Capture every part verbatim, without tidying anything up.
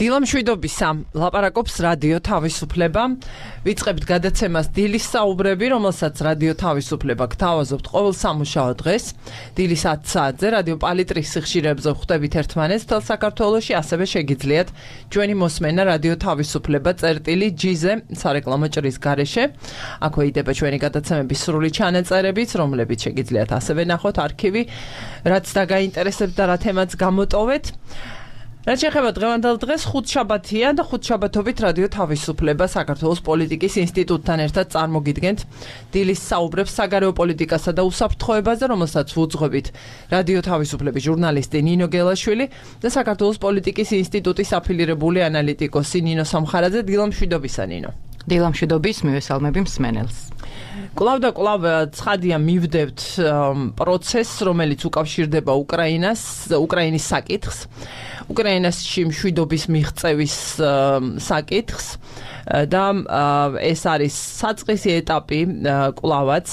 დილამშვიდობისა, ლაპარაკობს რადიო თავისუფლება. Ვიწყებთ გადაცემას დილის საუბრები, რომელსაც რადიო თავისუფლება გთავაზობთ ყოველ სამუშაო დღეს. დილის ათ საათზე რადიო პალიტრის სიხშირეებზე ვხვდებით ერთმანეთს მთელ საქართველოში, ასევე შეგიძლიათ ჩვენი მოსმენა რადიო თავისუფლება წერტილი ჯი-ზე სარეკლამო ჭრის გარეშე. აქვე იდება ჩვენი გადაცემების სრული ჩანაწერებიც, რომლებიც შეგიძლიათ ასევე ნახოთ არქივი, რაც დაგაინტერესებთ და რა თემაც გამოტოვეთ. რაც შეეხება დღევანდელ დღეს, ხუთშაბათია და ხუთშაბათობით რადიო თავისუფლება საქართველოს პოლიტიკის ინსტიტუტთან ერთად წარმოგიდგენთ დილის საუბრებს საგარეო პოლიტიკასა და უსაფრთხოებაზე, რომელსაც ვუძღვებით რადიო თავისუფლების ჟურნალისტი ნინო გელაშვილი და საქართველოს პოლიტიკის ინსტიტუტის აფილირებული ანალიტიკოსი ნინო სამხარაძე. დილამშვიდობისა, ნინო. დილამშვიდობის, მივესალმები მსმენელს. კვლავ და კვლავ ცხადია მივდევთ პროცესს, რომელიც უკავშირდება უკრაინას, უკრაინის საკითხს, უკრაინასში მშვიდობის მიღწევის საკითხს და ეს არის საწყისი ეტაპი კვლავაც.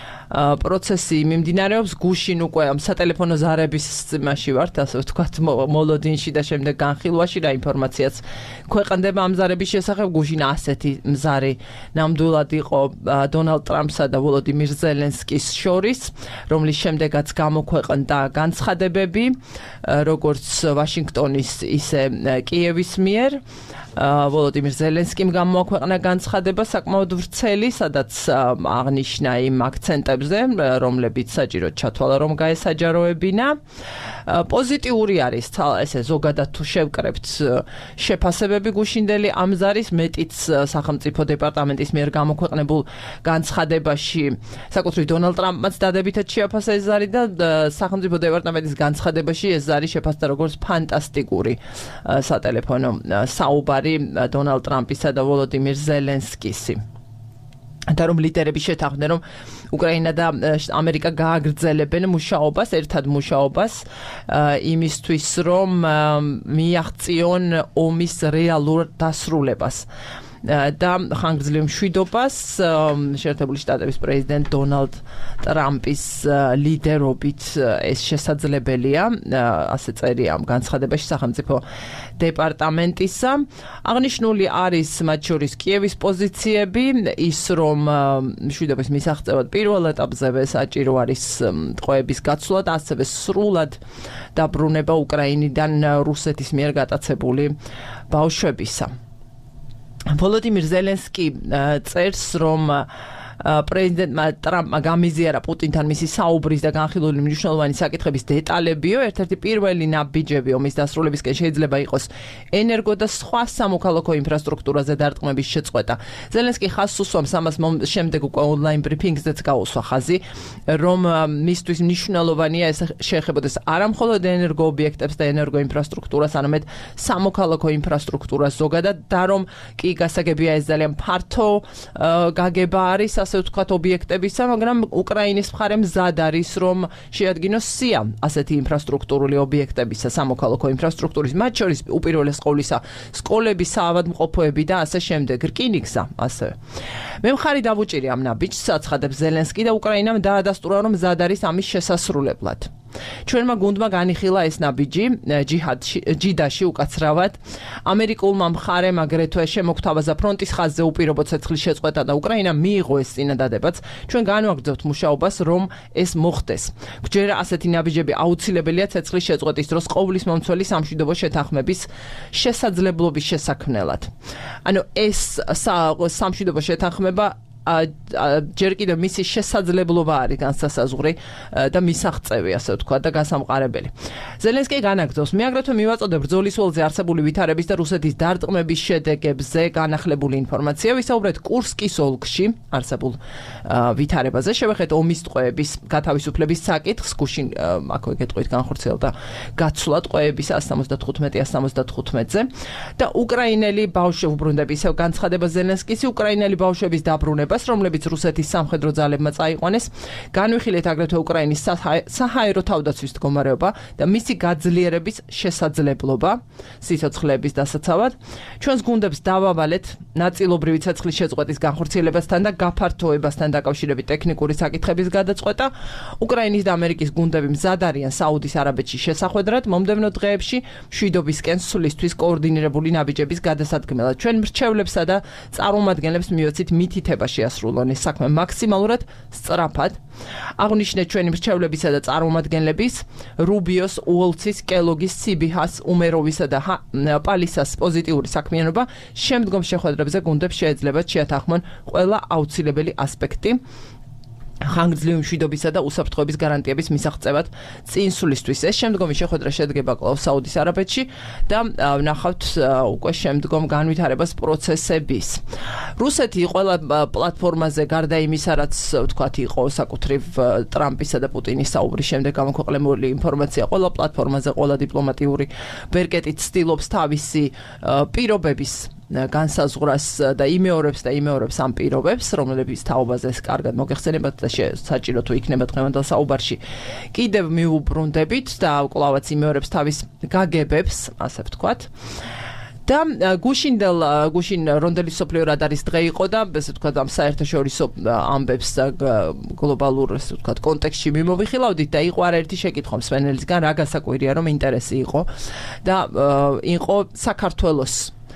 პროცესი მიმდინარეობს გუშინ უკვე სატელეფონო ზარების იმაში ვართ, ასე ვთქვათ, მოლოდინში და შემდეგ განხილვაში რა ინფორმაციაც ქვეყნდება ამ ზარების შესახებ. გუშინ ასეთი მზარი ნამდვილად იყო დონალდ ტრამპსა და ვოლოდიმირ ზელენსკის შორის, რომლის შემდეგაც გამოქვეყნდა განცხადებები, როგორც ვაშინგტონის, ისე კიევის მიერ. ვოლოდიმირ ზელენსკიმ გამოაქვეყნა განცხადება საკმაოდ ვრცელი, სადაც აღნიშნა იმ აქცენტებზე, რომლებიც საჭიროდ ჩათვალა, რომ გაესაჯაროებინა. პოზიტიური არის ესე ზოგადად თუ შევკრებთ შეფასებები გუშინდელი ამ ზარის, მეტიც სახელმწიფო დეპარტამენტის მიერ გამოქვეყნებულ განცხადებაში საკუთრივ დონალდ ტრამპმაც დადებითად შეაფასა ეს ზარი და სახელმწიფო დეპარტამენტის განცხადებაში ეს ზარი შეფასდა როგორც ფანტასტიკური სატელეფონო საუბარი დონალდ ტრამპისა და ვოლოდიმირ ზელენსკისი. და რომ ლიდერები შეთანხმდნენ, რომ უკრაინა და ამერიკა გააგრძელებენ მუშაობას, ერთად მუშაობას იმისთვის, რომ მიაღწიონ ომის რეალურ დასრულებას და ხანგრძლივ მშვიდობას შეერთებული შტატების პრეზიდენტ დონალდ ტრამპის ლიდერობით ეს შესაძლებელია, ასე წერია ამ განცხადებაში სახელმწიფო დეპარტამენტისა. აღნიშნული არის მათ შორის კიევის პოზიციები, ის რომ მშვიდობის მისაღწევად პირველ ეტაპზე საჭირო არის ტყვეების გაცვლა და ასევე სრულად დაბრუნება უკრაინიდან რუსეთის მიერ გატაცებული ბავშვებისა. ვოლოდიმირ ზელენსკი წერს, რომ პრეზიდენტმა ტრამპმა გამიზიარა პუტინთან მისი საუბრის და განხილული მნიშვნელოვანი საკითხების დეტალებიო. ერთ-ერთი პირველი ნაბიჯები ომის დასრულებისკენ შეიძლება იყოს ენერგო და სხვა სამოქალაქო ინფრასტრუქტურაზე დარტყმების შეწყვეტა. ზელენსკი ხაზს უსვამს ამას, შემდეგ უკვე ონლაინ ბრიფინგზეც გაუსვა ხაზი, რომ მისთვის მნიშვნელოვანია ეს შეეხებოდეს არა მხოლოდ ენერგო ობიექტებს და ენერგო ინფრასტრუქტურას, არამედ სამოქალაქო ინფრასტრუქტურას ზოგადად და რომ კი გასაგებია ეს ძალიან ფართო გაგება არის, ასე ვთქვათ, ობიექტებისა, მაგრამ უკრაინის მხარე მზად არის, რომ შეადგინოს სია ასეთი ინფრასტრუქტურული ობიექტებისა, სამოქალაქო ინფრასტრუქტურის, მათ შორის უპირველეს ყოვლისა სკოლები, საავადმყოფოები და ასე შემდეგ, რკინიგზა, ასევე. მე მხარი დავუჭირი ამ ნაბიჯს, აცხადებს ზელენსკი და უკრაინამ დაადასტურა, რომ მზად არის ამის შესასრულებლად. ჩვენმა გუნდმა განიხილა ეს ნაბიჯი ჯიდაში უკაცრავად. ამერიკულმა მხარემ აგრეთვე შემოგთავაზა ფრონტის ხაზზე უპირობო ცეცხლის შეწყვეტა და უკრაინამ მიიღო ეს წინადადებაც. ჩვენ განვაგრძობთ მუშაობას, რომ ეს მოხდეს. გვჯერა ასეთი ნაბიჯები აუცილებელია ცეცხლის შეწყვეტის დროს ყოვლის მომცველი სამშვიდობო შეთანხმების შესაძლებლობის შესაქმნელად. ანუ ეს სამშვიდობო შეთანხმება ჯერ კიდევ მისი შესაძლებლობა არის განსასაზღვრი და მისაღწევი, ასე ვთქვა და გასამყარებელი. ზელენსკი განაგრძობს, მე აგრეთვე მივაწოდებ ბრძოლის ველზე არსებული ვითარების და რუსეთის დარტყმების შედეგებზე განახლებული ინფორმაცია. ვისაუბრეთ კურსკის ოლქში არსებულ ვითარებაზე, შევეხეთ ომის ტყვეების გათავისუფლების საკითხს, გუშინ აქვე გეტყვით განხორციელდა გაცვლა ტყვეების ას სამოცდათხუთმეტი ას სამოცდათხუთმეტზე და უკრაინელი ბავშვები უბრუნდება, ისევ განცხადება ზელენსკის, უკრაინელი ბავშვების დაბრუნება განვითარებას, რომლებიც რუსეთის სამხედრო ძალებმა წაიყვანეს. განვიხილეთ აგრეთვე უკრაინის საჰაერო თავდაცვის მდგომარეობა და მისი გაძლიერების შესაძლებლობა სიცოცხლეების დასაცავად. ჩვენს გუნდებს დავავალეთ ნაწილობრივი ცეცხლის შეწყვეტის განხორციელებასთან და გაფართოებასთან დაკავშირებით ტექნიკური საკითხების გადაწყვეტა. უკრაინის და ამერიკის გუნდები მზად არიან საუდის არაბეთში შესახვედრად მომდევნო დღეებში მშვიდობისკენ სვლისთვის კოორდინირებული ნაბიჯების გადასადგმელად. ჩვენ მრჩევლებსა და წარმომადგენლებს მივეცით მითითება შეასრულონ ეს საქმე მაქსიმალურად სწრაფად. აღნიშნეთ ჩვენი მრჩევლებისა და წარმომადგენლების რუბიოს, უოლცის, კელოგის, სიბიჰას, უმეროვისა და პალისას პოზიტიური საქმიანობა შემდგომ შეხვედრებზე გუნდებს შეეძლებათ შეათანხმონ ყველა აუცილებელი ასპექტი ხანგრძლივი მშვიდობისა და უსაფრთხოების გარანტიების მისაღწევად წინსვლისთვის. ეს შემდგომი შეხვედრა შედგება კვლავ საუდის არაბეთში და ვნახავთ უკვე შემდგომ განვითარებას პროცესების. რუსეთი ყველა პლატფორმაზე გარდა იმისა, რაც ვთქვათ იყო საკუთრივ ტრამპისა და პუტინის საუბრის შემდეგ გამოქვეყნებული ინფორმაცია, ყველა პლატფორმაზე, ყველა დიპლომატიური ბერკეტით ცდილობს თავისი პირობების განსაზღვრას და იმეორებს და იმეორებს ამ პირობებს, რომლებიც თაობაზე კარგად მოგეხსენებათ და საჭირო თუ იქნება დღევანდელ საუბარში. კიდევ მიუბრუნდებით და კვლავაც იმეორებს თავის გაგებებს, ასე ვთქვათ. და გუშინდელ გუშინ რონდელის სოფლიო რადარის დღე იყო და ესე ვთქვათ ამ საერთაშორისო ამბებს და გლობალურ ესე ვთქვათ კონტექსტში მიმოვიხილავდით და იყო არაერთი შეკითხვა მსმენელისგან, რა გასაკვირია რომ ინტერესი იყო და იყო საქართველოს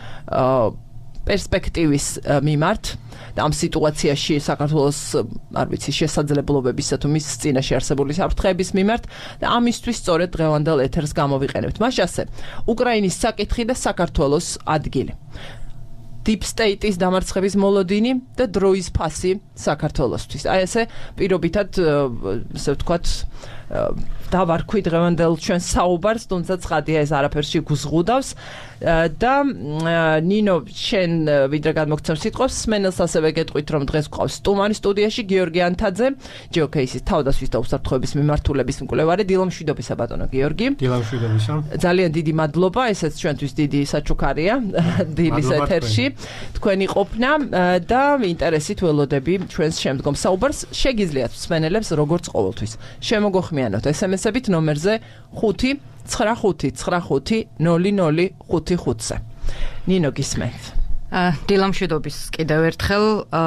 პერსპექტივის მიმართ და ამ სიტუაციაში საქართველოს არ ვიცი შესაძლებლობებისა თუ მის წინაშე არსებული საფრთხეების მიმართ და ამისთვის სწორედ დღევანდელ ეთერს გამოვიყენებთ. მას ასე უკრაინის საკითხი და საქართველოს ადგილი. Deep State-ის დამარცხების მოლოდინი და დროის ფასი საქართველოსთვის. აი ესე პირობითად ესე ვთქვათ დავარქვი დღევანდელ ჩვენ საუბარს, თუმცა ცხადია ეს არაფერში გუზღუდავს და ნინო შენ ვიდრე გადმოგცემ სიტყვას, მსმენელს ასევე გეტყვით რომ დღეს გვყავს სტუმარი სტუდიაში გიორგი ანთაძე, ჯიოკეისის თავდაცვის და უსაფრთხოების მიმართულების მკვლევარი. დილამშვიდობისა ბატონო გიორგი. დილამშვიდობისა. ძალიან დიდი მადლობა, ესეც ჩვენთვის დიდი საჩუქარია დილის ეთერში. თქვენი ყოფნა და ინტერესით ველოდები ჩვენს შემდგომ საუბარს. შეგიძლიათ მსმენელებს როგორც ყოველთვის შემოგოხმიანოთ ესემესებით ნომერზე ხუთი ცხრა ხუთი ცხრა ხუთი ნული ნული ხუთი ხუთზე. ნინო გისმენთ. დილამშვიდობის კიდევ ერთხელ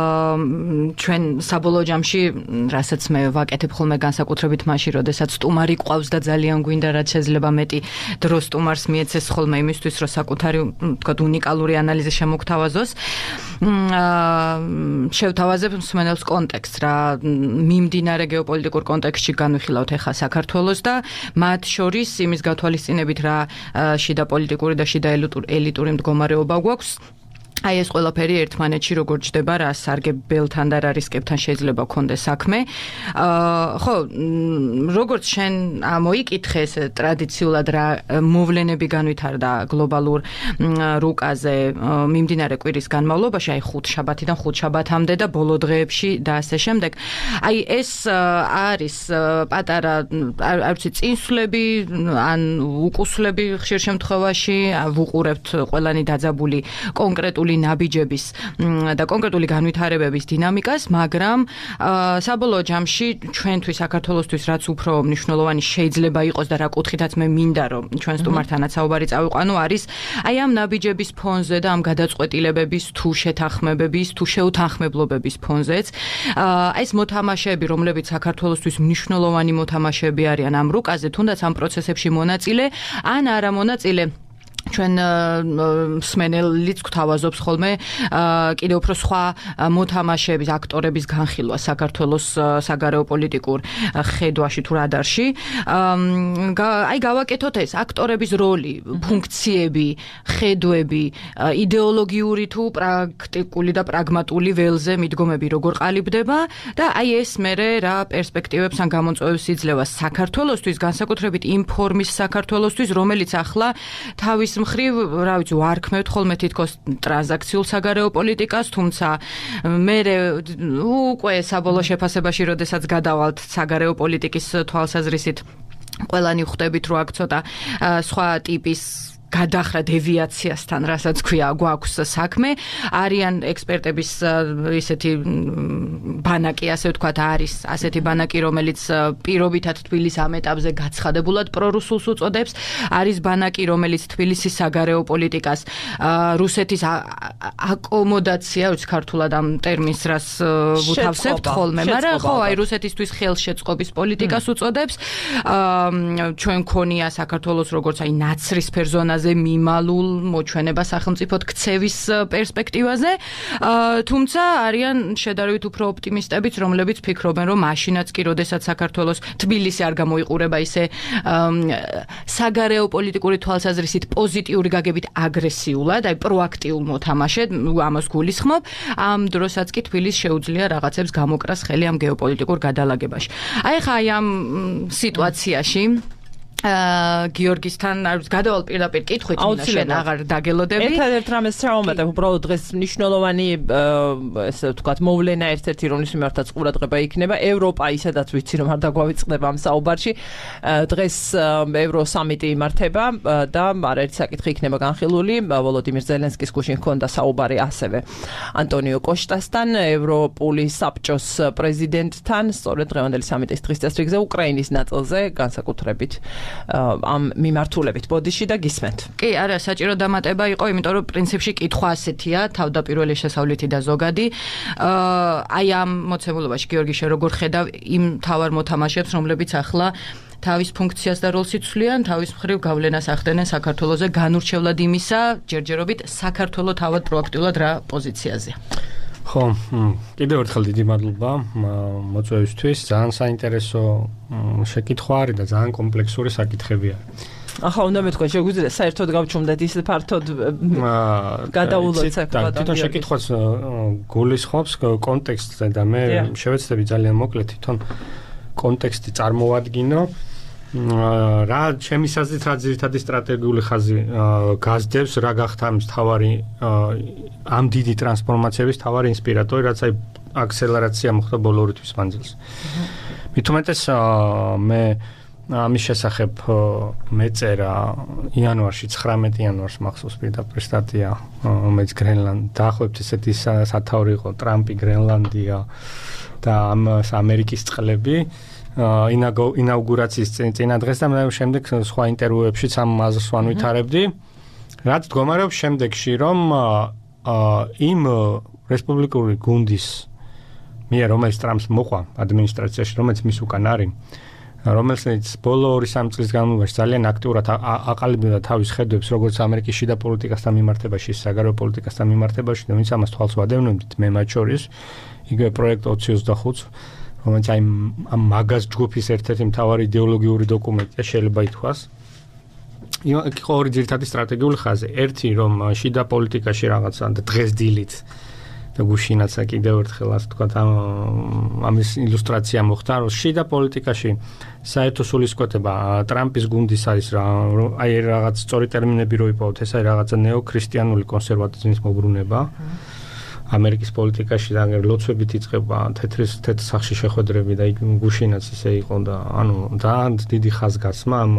ჩვენ საბოლოო ჯამში რასაც მე ვაკეთებ ხოლმე განსაკუთრებით მაშინ როდესაც სტუმარი ყავს და ძალიან გვინდა რაც შეიძლება მეტი დრო სტუმარს მიეცეს ხოლმე იმისთვის რომ საკუთარი თქვათ უნიკალური ანალიზი შემოგთავაზოს შევთავაზებ მსმენელს კონტექსტს რა მიმდინარე გეოპოლიტიკურ კონტექსტში განვიხილავთ ახლა საქართველოს და მათ შორის იმის გათვალისწინებით რა შიდა პოლიტიკური და შიდა ელიტური მდგომარეობა გვაქვს. აი ეს ყველაფერი ერთმანეთში როგორ ჯდება რა სარგებელთან და რა რისკებთან შეიძლება გქონდეს საქმე. ხო, როგორც შენ მოიკითხე ეს ტრადიციულად რა მოვლენები განვითარდა გლობალურ რუკაზე მიმდინარე კვირის განმავლობაში, აი ხუთშაბათიდან ხუთშაბათამდე და ბოლო დღეებში და ასე შემდეგ. აი ეს არის პატარა არ ვიცი წინსვლები ან უკუსლები ხშირ შემთხვევაში ვუყურებთ ყველანი დაძაბული კონკრეტული ნაბიჯების და კონკრეტული განვითარებების დინამიკას, მაგრამ საბოლოო ჯამში ჩვენთვის საქართველოსთვის რაც უფრო მნიშვნელოვანი შეიძლება იყოს და რა კუთხითაც მე მინდა რომ ჩვენ სტუმართანაც საუბარი წავიყვანო არის აი ამ ნაბიჯების ფონზე და ამ გადაწყვეტილებების თუ შეთანხმებების თუ შეუთანხმებლობების ფონზეც აი ეს მოთამაშეები რომლებიც საქართველოსთვის მნიშვნელოვანი მოთამაშეები არიან ამ რუკაზე თუნდაც ამ პროცესებში მონაწილე ან არა მონაწილე ჩვენ მსმენელიც გვთავაზობს ხოლმე კიდევ უფრო სხვა მოთამაშეების, აქტორების განხილვა საქართველოს საგარეო პოლიტიკურ ხედვაში თუ რადარში. აი გავაკეთოთ ეს აქტორების როლი, ფუნქციები, ხედვები, იდეოლოგიური თუ პრაქტიკული და პრაგმატული ველზე მიდგომები როგორ ყალიბდება და აი ეს მერე რა პერსპექტივებს ან გამოწვევებს იძლევა საქართველოსთვის, განსაკუთრებით იმ ფორმის საქართველოსთვის, რომელიც ახლა თავის მხრივ, რა ვიცი, ვარქმევთ ხოლმე თითქოს ტრანზაქციულ საგარეო პოლიტიკას, თუმცა მე უკვე საბოლოო შეფასებაში, როდესაც გადავალთ საგარეო პოლიტიკის თვალსაზრისით, ყველანი ხვდებით, რომ აქ ცოტა სხვა ტიპის გადახრა დევიაციასთან, რასაც ქვია, გვაქვს საქმე. არიან ექსპერტების ისეთი ბანაკი, ასე ვთქვათ, არის ასეთი ბანაკი, რომელიც პირობითად თბილისის ამ ეტაპზე გაცხადებულად პრორუსულს უწოდებს. არის ბანაკი, რომელიც თბილისის საგარეო პოლიტიკას რუსეთის აკომოდაცია, ვიცი ქართულად ამ ტერმინს რას ვუთავსებთ ხოლმე, მაგრამ ხო, აი რუსეთისთვის ხელშეწყობის პოლიტიკას უწოდებს. ჩვენ ქონია საქართველოს როგორც აი ნაცრისფერ ზონაზე მიმალულ მოჩვენება სახელმწიფოდ ქცევის პერსპექტივაზე, თუმცა არიან შედარებით უფრო ოპტიმისტებიც, რომლებიც ფიქრობენ, რომ მაშინაც კი, როდესაც საქართველოს თბილისი არ გამოიყურება ისე საგარეო პოლიტიკური თვალსაზრისით პოზიტიური გაგებით აგრესიულად, აი პროაქტიულ მოთამაშედ, ამას გულისხმობ, ამ დროსაც კი თბილისს შეუძლია რაღაცებს გამოკრას ხელი ამ გეოპოლიტიკურ გადალაგებაში. აი ხა აი ამ სიტუაციაში გიორგისთან გადავალ პირდაპირ კითხვით, მინდა შენ აღარ დაგელოდები. ერთადერთ რამეს წავუმატებ, უბრალოდ დღეს მნიშვნელოვანი ესე ვთქვათ მოვლენა ერთ-ერთი, რომლის მიმართაც ყურადღება იქნება. ევროპა ისედაც ვიცი, რომ არ დაგვავიწყდება ამ საუბარში. დღეს ევროსამიტი იმართება და არაერთი საკითხი იქნება განხილული. ვოლოდიმირ ზელენსკის გუშინ ჰქონდა საუბარი ასევე ანტონიო კოშტასთან, ევროპული საბჭოს პრეზიდენტთან, სწორედ დღევანდელი სამიტის დღის წესრიგზე უკრაინის ნაწილზე, განსაკუთრებით ამ მიმართულებით. ბოდიში და გისმენთ. კი, არა, საჭირო დამატება იყო, იმიტომ რომ პრინციპში კითხვა ასეთია, თავდაპირველი შესავლითი და ზოგადი. აი ამ მოცემულობაში გიორგი შე როგორ ხედავ იმ თავარ მოთამაშებს, რომლებიც ახლა თავის ფუნქციას და როლს იცვლიან, თავის მხრივ გავლენას ახდენენ საქართველოზე, განურჩევლად იმისა, ჯერჯერობით საქართველო თავად პროაქტიულად რა პოზიციაზეა. ხო, კიდევ ერთხელ დიდი მადლობა მოწვევისთვის. ძალიან საინტერესო შეკითხვა არის და ძალიან კომპლექსური საკითხები არის. ახლა უნდა მეთქვა, შეგვიძლია საერთოდ გავჩუმდეთ ისე ფართოდ გადაულოთ საქმე. თვითონ შეკითხვაც გულისხმობს კონტექსტზე და მე შევეცდები ძალიან მოკლედ თვითონ კონტექსტი წარმოვადგინო. რა ჩემის აზრით რა ძირითადი სტრატეგიული ხაზი გასდევს, რა გახდა ამის თავარი ამ დიდი ტრანსფორმაციების თავარი ინსპირატორი, რაც აი აქსელერაცია მოხდა ბოლო ორი თვის მანძილზე. მით უმეტეს მე ამის შესახებ მეწერა იანვარში, ცხრამეტი იანვარს მახსოვს პირდაპირ სტატია, რომელიც გრენლანდ დაახლოებით ესეთი სათაური იყო, ტრამპი, გრენლანდია და ამ ამერიკის წყლები. ინაუგურაციის წინა დღეს და მე შემდეგ სხვა ინტერვიუებშიც ამ აზრს ვანვითარებდი. რაც მდგომარეობს შემდეგში, რომ იმ რესპუბლიკური გუნდის მიერ, რომელიც ტრამპს მოყვა ადმინისტრაციაში, რომელიც მის უკან არის, რომელიც ბოლო ორი სამი წლის განმავლობაში ძალიან აქტიურად აყალიბებდა თავის ხედვებს, როგორც ამერიკის შიდა პოლიტიკასთან მიმართებაში, საგარეო პოლიტიკასთან მიმართებაში, და ვინც ამას თვალს ვადევნებდით, მე მათ შორის, იგივე პროექტ ოცი ოცდახუთს, რომელიც აი ამ მაგაზ ჯგუფის ერთ-ერთი მთავარი იდეოლოგიური დოკუმენტია, შეიძლება ითქვას. იყო ორი ძირითადი სტრატეგიული ხაზი. ერთი, რომ შიდა პოლიტიკაში რაღაცა და დღეს დილით და გუშინაც კიდევ ერთხელ ასე ვთქვათ, ამის ილუსტრაცია მოხდა, რომ შიდა პოლიტიკაში საერთო სულისკვეთება ტრამპის გუნდის არის რა, აი რაღაც სწორი ტერმინები რო იპოვოთ, ეს არის რაღაცა ნეო-ქრისტიანული კონსერვატიზმის მოbrunება. ამერიკის პოლიტიკაში და ლოცვებით იწყება თეთრის თეთრ სახში შეხვედრები და გუშინაც ისე იყო და ანუ ძალიან დიდი ხაზგასმა ამ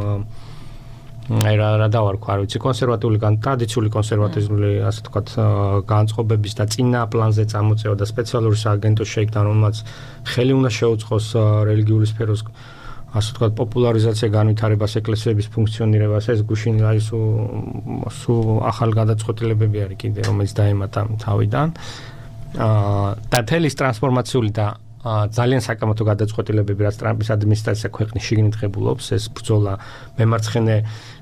აი რა რა დავარქვა, არ ვიცი, კონსერვატიული ტრადიციული კონსერვატიზმული ასე ვთქვათ განწყობების და წინა პლანზე წამოწევა და სპეციალური სააგენტო შეიქმნა, რომელმაც ხელი უნდა შეუწყოს რელიგიური სფეროს ასე ვთქვათ პოპულარიზაცია, განვითარებას, ეკლესიების ფუნქციონირებას, ეს გუშინ აი სულ ახალ გადაწყვეტილებები არის კიდე, რომელიც დაემატა თავიდან. და თელის ტრანსფორმაციული და ძალიან საკამათო გადაწყვეტილებები, რაც ტრამპის ადმინისტრაცია ქვეყნის შიგნით ღებულობს, ეს ბრძოლა მემარცხენე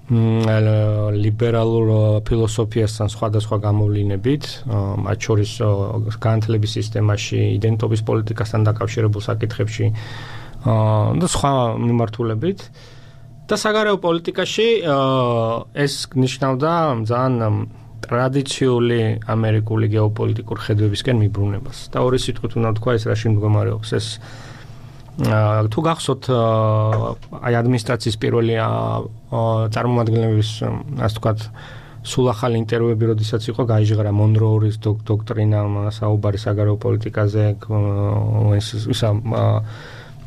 ლიბერალურ ფილოსოფიასთან სხვადასხვა გამოვლინებით, მათ შორის განათლების სისტემაში, იდენტობის პოლიტიკასთან დაკავშირებულ საკითხებში და სხვა მიმართულებით. და საგარეო პოლიტიკაში ეს ნიშნავდა ძალიან ტრადიციული ამერიკული გეოპოლიტიკური ხედვებისკენ მიბრუნებას. და ორი სიტყვით უნდა თქვა ეს რაში მდგომარეობს. ეს თუ გახსოვთ აი ადმინისტრაციის პირველი წარმომადგენლების ასე ვთქვათ სულ ახალი ინტერვიუები, როდესაც იყო გაიჟღერა მონროურის დოქტრინა, საუბარი საგარეო პოლიტიკაზე, ისა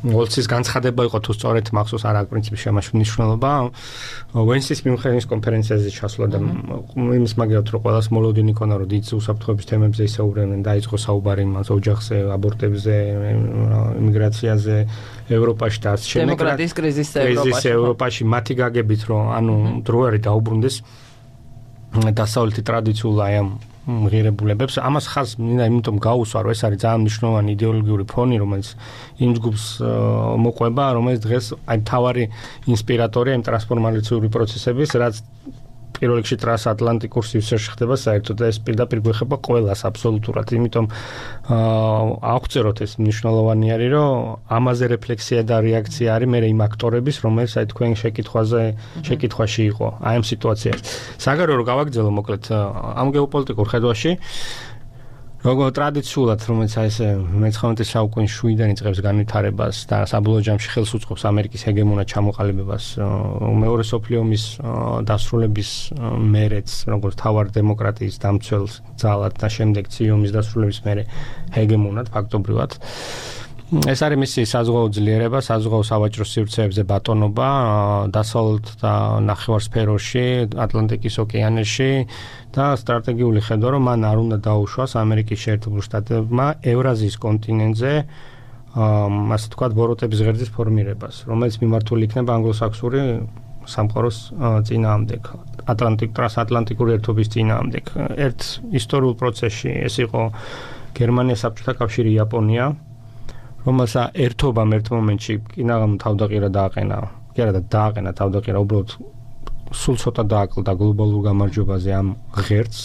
ოლცის განცხადება იყო თუ სწორედ მახსოვს არა პრინციპში ამაში მნიშვნელობა ვენსის მიუნხენის კონფერენციაზე ჩასვლა და იმის მაგალითად რომ ყველას მოლოდინი ქონა რომ დიდ უსაფრთხოების თემებზე ისაუბრებდნენ დაიწყო საუბარი იმას ოჯახზე, აბორტებზე, იმიგრაციაზე, ევროპაში და ასე შემდეგ. დემოკრატიის კრიზისზე ევროპაში. ევროპაში მათი გაგებით რომ ანუ დრო არის დაუბრუნდეს დასავლეთი ტრადიციულ აი ამ ღირებულებებს ამას ხაზს მინდა იმიტომ გაუსვა რომ ეს არის ძალიან მნიშვნელოვანი იდეოლოგიური ფონი რომელიც იმ ჯგუფს მოყვება რომელიც დღეს აი თავარი ინსპირატორია იმ ტრანსფორმაციული პროცესების რაც პირველ რიგში ტრანსატლანტიკურ სივრცეში ხდება საერთოდ და ეს პირდაპირ გვეხება ყველას აბსოლუტურად იმიტომ აღწეროთ ეს მნიშვნელოვანი არის რომ ამაზე რეფლექსია და რეაქცია არის მე იმ აქტორების რომელიც აი თქვენ შეკითხვაზე შეკითხვაში იყო აი ამ სიტუაციაში საგარეო რომ გავაგრძელო მოკლედ ამ გეოპოლიტიკურ ხედვაში როგორ ტრადიციულად რომელიც აი ეს მეცხრამეტე საუკუნის შუიდან იწყებს განვითარებას და საბოლოო ჯამში ხელს უწყობს ამერიკის ჰეგემონად ჩამოყალიბებას მეორე მსოფლიო ომის დასრულების მერეც როგორც თავარ დემოკრატიის დამცველს ძალად და შემდეგ ციომის დასრულების მერე ჰეგემონად ფაქტობრივად ეს არის მისი საზღვაო ძლიერება, საზღვაო სავაჭრო სივრცეებზე ბატონობა, დასავლეთ და ნახევარსფეროში, ატლანტიკის ოკეანეში და სტრატეგიული ხედვა, რომ მან არ უნდა დაუშვას ამერიკის შეერთებულ შტატებმა ევრაზიის კონტინენტზე, ასე ვთქვათ, ბოროტების ღერძის ფორმირებას, რომელიც მიმართული იქნება ანგლოსაქსონური სამყაროს წინააღმდეგ, ატლანტიკ ტრანსატლანტიკური ერთობის წინააღმდეგ. ერთ ისტორიულ პროცესში ეს იყო გერმანია, საბჭოთა კავშირი, იაპონია რომელსაც ერთობამ ერთ მომენტში კინაღამ თავდაყირა დააყენა. კი არა და დააყენა თავდაყირა, უბრალოდ სულ ცოტა დააკლდა გლობალურ გამარჯვებაზე ამ ღერძს.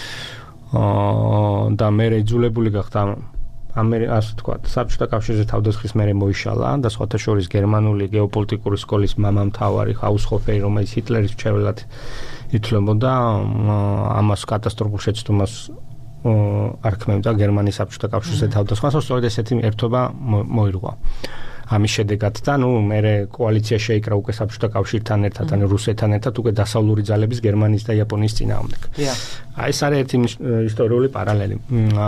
აა და მე იძულებული გახდა ამერი ასე ვთქვათ, საბჭოთა კავშირზე თავდასხმის მერე მოიშალა და სხვათა შორის გერმანული გეოპოლიტიკური სკოლის მამამთავარი ჰაუსჰოფერი, რომელიც ჰიტლერის მრჩეველად ითვლებოდა, ამას კატასტროფულ შეცდომას არქმევდა გერმანიის საბჭოთა კავშირზე თავდასხმას, სწორედ ესეთი ერთობა მოირღვა. ამის შედეგად და ნუ მე კოალიცია შეიკრა უკვე საბჭოთა კავშირთან ერთად, ანუ რუსეთთან ერთად უკვე დასავლური ძალების გერმანიის და იაპონიის წინააღმდეგ. აი ეს არის ერთი ისტორიული პარალელი.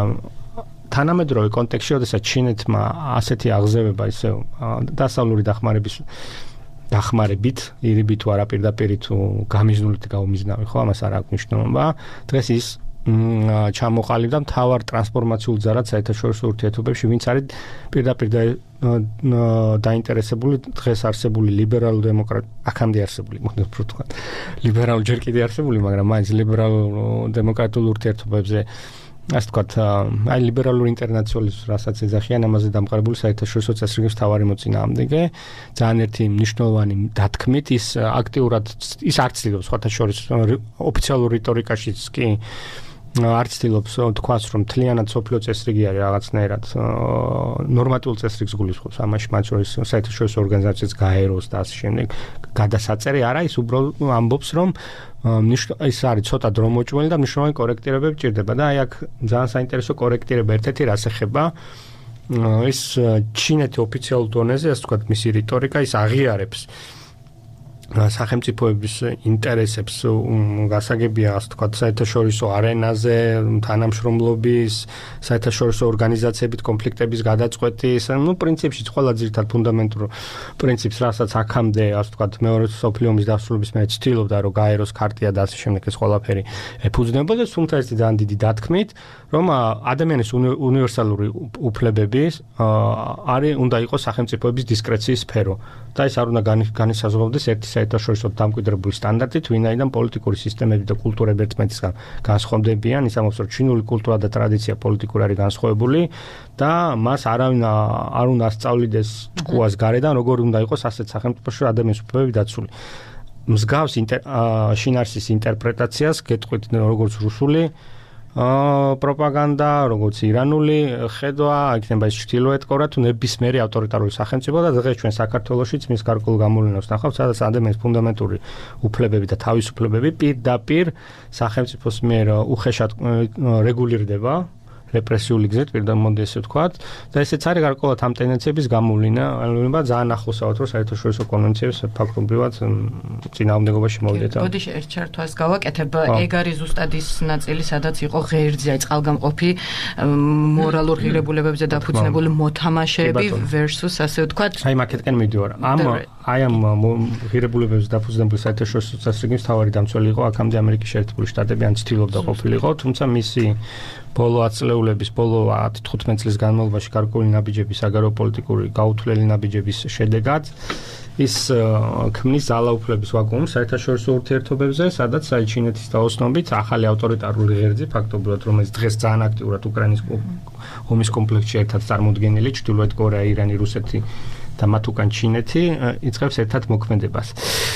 თანამედროვე კონტექსტში, როდესაც ჩინეთმა ასეთი აღზევება ისე დასავლური დახმარების დახმარებით, ირიბი თუ არა პირდაპირ თუ გამიზნულით გაუმიზნავი, ხო, ამას არ აქვს მნიშვნელობა. დღეს ის ჩამოყალიბდა მთავარ ტრანსფორმაციულ ძალად საერთაშორისო ურთიერთობებში, ვინც არის პირდაპირ დაინტერესებული დღეს არსებული ლიბერალურ დემოკრატ აქამდე არსებული, მოდი ვთქვა. ლიბერალურ ჯერ კიდე არსებული, მაგრამ მაინც ლიბერალურ დემოკრატიულ ურთიერთობებზე ასე ვთქვათ, აი ლიბერალური ინტერნაციონალიზმის რასაც ეძახიან, ამაზე დამყარებული საერთაშორისო წესრიგების მთავარი მოწინააღმდეგე, ძალიან ერთი მნიშვნელოვანი დათქმით ის აქტიურად ის არ ცდილობს სხვათა შორის ოფიციალურ რიტორიკაშიც კი არ ცდილობს თქვას, რომ მთლიანად სოფლიო წესრიგი არის რაღაცნაირად ნორმატიულ წესრიგს გულისხმობს, ამაში მათ შორის საერთაშორისო ორგანიზაციებს გაეროს და ასე შემდეგ გადასაწერი არა, ის უბრალოდ ამბობს, რომ ის არის ცოტა დრო მოჭმელი და მნიშვნელოვანი კორექტირებები ჭირდება და აი აქ ძალიან საინტერესო კორექტირება ერთ-ერთი რას ეხება ის ჩინეთი ოფიციალურ დონეზე, ასე ვთქვათ, მისი რიტორიკა ის აღიარებს სახელმწიფოების ინტერესებს გასაგებია, ასე ვთქვათ, საერთაშორისო არენაზე, თანამშრომლობის, საერთაშორისო ორგანიზაციებით კონფლიქტების გადაწყვეტის, ну, პრინციპში ყველა ძირითად ფუნდამენტურ პრინციპს, რასაც აქამდე, ასე ვთქვათ, მეორე მსოფლიო ომის დასრულების მერე ცდილობდა, რომ გაეროს ქარტია და ასე შემდეგ ეს ყველაფერი ეფუძნებოდა, თუმცა ეს ძალიან დიდი დათქმით, რომ ადამიანის უნივერსალური უფლებების არის უნდა იყოს სახელმწიფოების დისკრეციის სფერო და ეს არ უნდა განისაზღვრებოდეს ერთი საერთაშორისო დამკვიდრებული სტანდარტით, ვინაიდან პოლიტიკური სისტემები და კულტურები ერთმანეთისგან განსხვავდებიან, ის ამბობს, რომ ჩინური კულტურა და ტრადიცია პოლიტიკური არის განსხვავებული და მას არავინ არ უნდა ასწავლიდეს ჭკუას გარედან, როგორ უნდა იყოს ასეთ სახელმწიფოში ადამიანის უფლებები დაცული. მსგავს შინაარსის ინტერპრეტაციას გეტყვით როგორც რუსული პროპაგანდა, როგორც ირანული ხედვა, იქნება ის ჩრდილოეთ კორეა თუ ნებისმიერი ავტორიტარული სახელმწიფო და დღეს ჩვენ საქართველოშიც მის გარკვეულ გამოვლენას ნახავთ, სადაც ადამიანის ფუნდამენტური უფლებები და თავისუფლებები პირდაპირ სახელმწიფოს მიერ უხეშად რეგულირდება. რეპრესიული გზით, პირდა მოდი ესე ვთქვათ. და ესეც არის გარკვეულად ამ ტენდენციების გამოვლინა, ანუ ძალიან ახლოსავთ, რომ საერთაშორისო კონვენციებს ფაქტობრივად წინააღმდეგობაში მოვიდეთ. მოდი ერთ ჩართვას გავაკეთებ. ეგ არის ზუსტად ის ნაწილი, სადაც იყო ღერძი, აი წყალგამყოფი მორალურ ღირებულებებზე დაფუძნებული მოთამაშეები versus ასე ვთქვათ. აი მაკეთკენ მიდივარ. ამ აი ამ ღირებულებებზე დაფუძნებული საერთაშორისო წესრიგის მთავარი დამცველი იყო აქამდე ამერიკის შეერთებული შტატები, ან ცდილობდა ყოფილიყო, თუმცა მისი ბოლო ათწლეულების, ბოლო ათი თხუთმეტი წლის განმავლობაში გარკვეული ნაბიჯების, საგარეო პოლიტიკური გაუთვლელი ნაბიჯების შედეგად ის ქმნის ძალაუფლების ვაკუუმს საერთაშორისო ურთიერთობებზე, სადაც აი ჩინეთის დაოსნობით ახალი ავტორიტარული ღერძი, ფაქტობრივად, რომელიც დღეს ძალიან აქტიურად უკრაინის ომის კომპლექსში ერთად წარმოდგენილი, ჩრდილოეთ კორეა, ირანი, რუსეთი და მათ უკან ჩინეთი იწყებს ერთად მოქმედებას.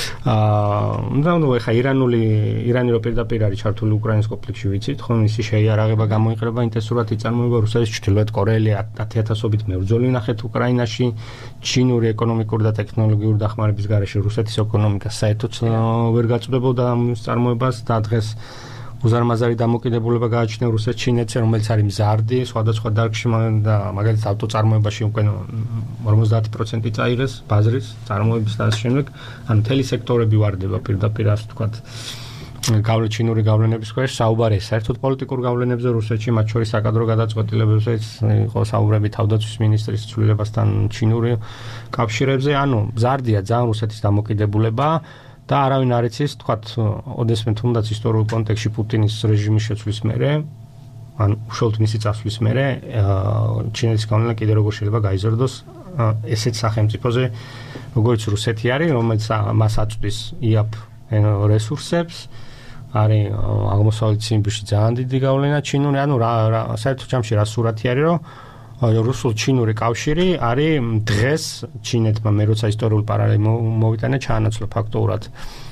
აა, ნუ ახლა ირანული ირანი რო პირდაპირ არის ჩართული უკრაინის კონფლიქტში, ვიცით, ხო, მისი შეიარაღება გამოიყრება ინტენსურად იწარმოება რუსეთის ჩრდილოეთ კორეელი ათი ათასობით მებრძოლი ნახეთ უკრაინაში, ჩინური ეკონომიკური და ტექნოლოგიური დახმარების გარეშე რუსეთის ეკონომიკა საერთოდ ვერ გაწვდებოდა ამ წარმოებას და დღეს უზარმაზარი დამოკიდებულება გააჩნია რუსეთს ჩინეთზე, რომელიც არის მზარდი, სხვადასხვა დარგში და მაგალითად ავტოწარმოებაში უკვე ორმოცდაათი პროცენტი წაიღეს ბაზრის წარმოების და ამ შემდეგ, ანუ მთელი სექტორები ვარდება პირდაპირ ასე ვთქვათ. გავლენ ჩინური გავლენების ქვეშ საუბარი საერთოდ პოლიტიკურ გავლენებზე რუსეთში, მათ შორის საკადრო გადაწყვეტილებებზეც იყო საუბრები თავდაცვის მინისტრის ცვლილებასთან ჩინური კავშირებზე, ანუ მზარდია ძალიან რუსეთის დამოკიდებულება. და არავინ არ იცის, თქვათ, ოდესმე თუნდაც ისტორიულ კონტექსტში პუტინის რეჟიმის შეცვლის მერე, ან უშუალოდ მისი წასვლის მერე, ჩინეთის გავლენა კიდევ როგორ შეიძლება გაიზარდოს ესეთ სახელმწიფოზე, როგორც რუსეთი არის, რომელიც მას აწვდის იაფ რესურსებს, არის აღმოსავლეთ ციმბირში ძალიან დიდი გავლენა ჩინური, ანუ რა საერთო ჯამში რა სურათი არის, რომ რუსულ-ჩინური კავშირი არის დღეს ჩინეთმა მე როცა ისტორიული პარალელი მოვიტანე ჩაანაცვლა ფაქტობრივად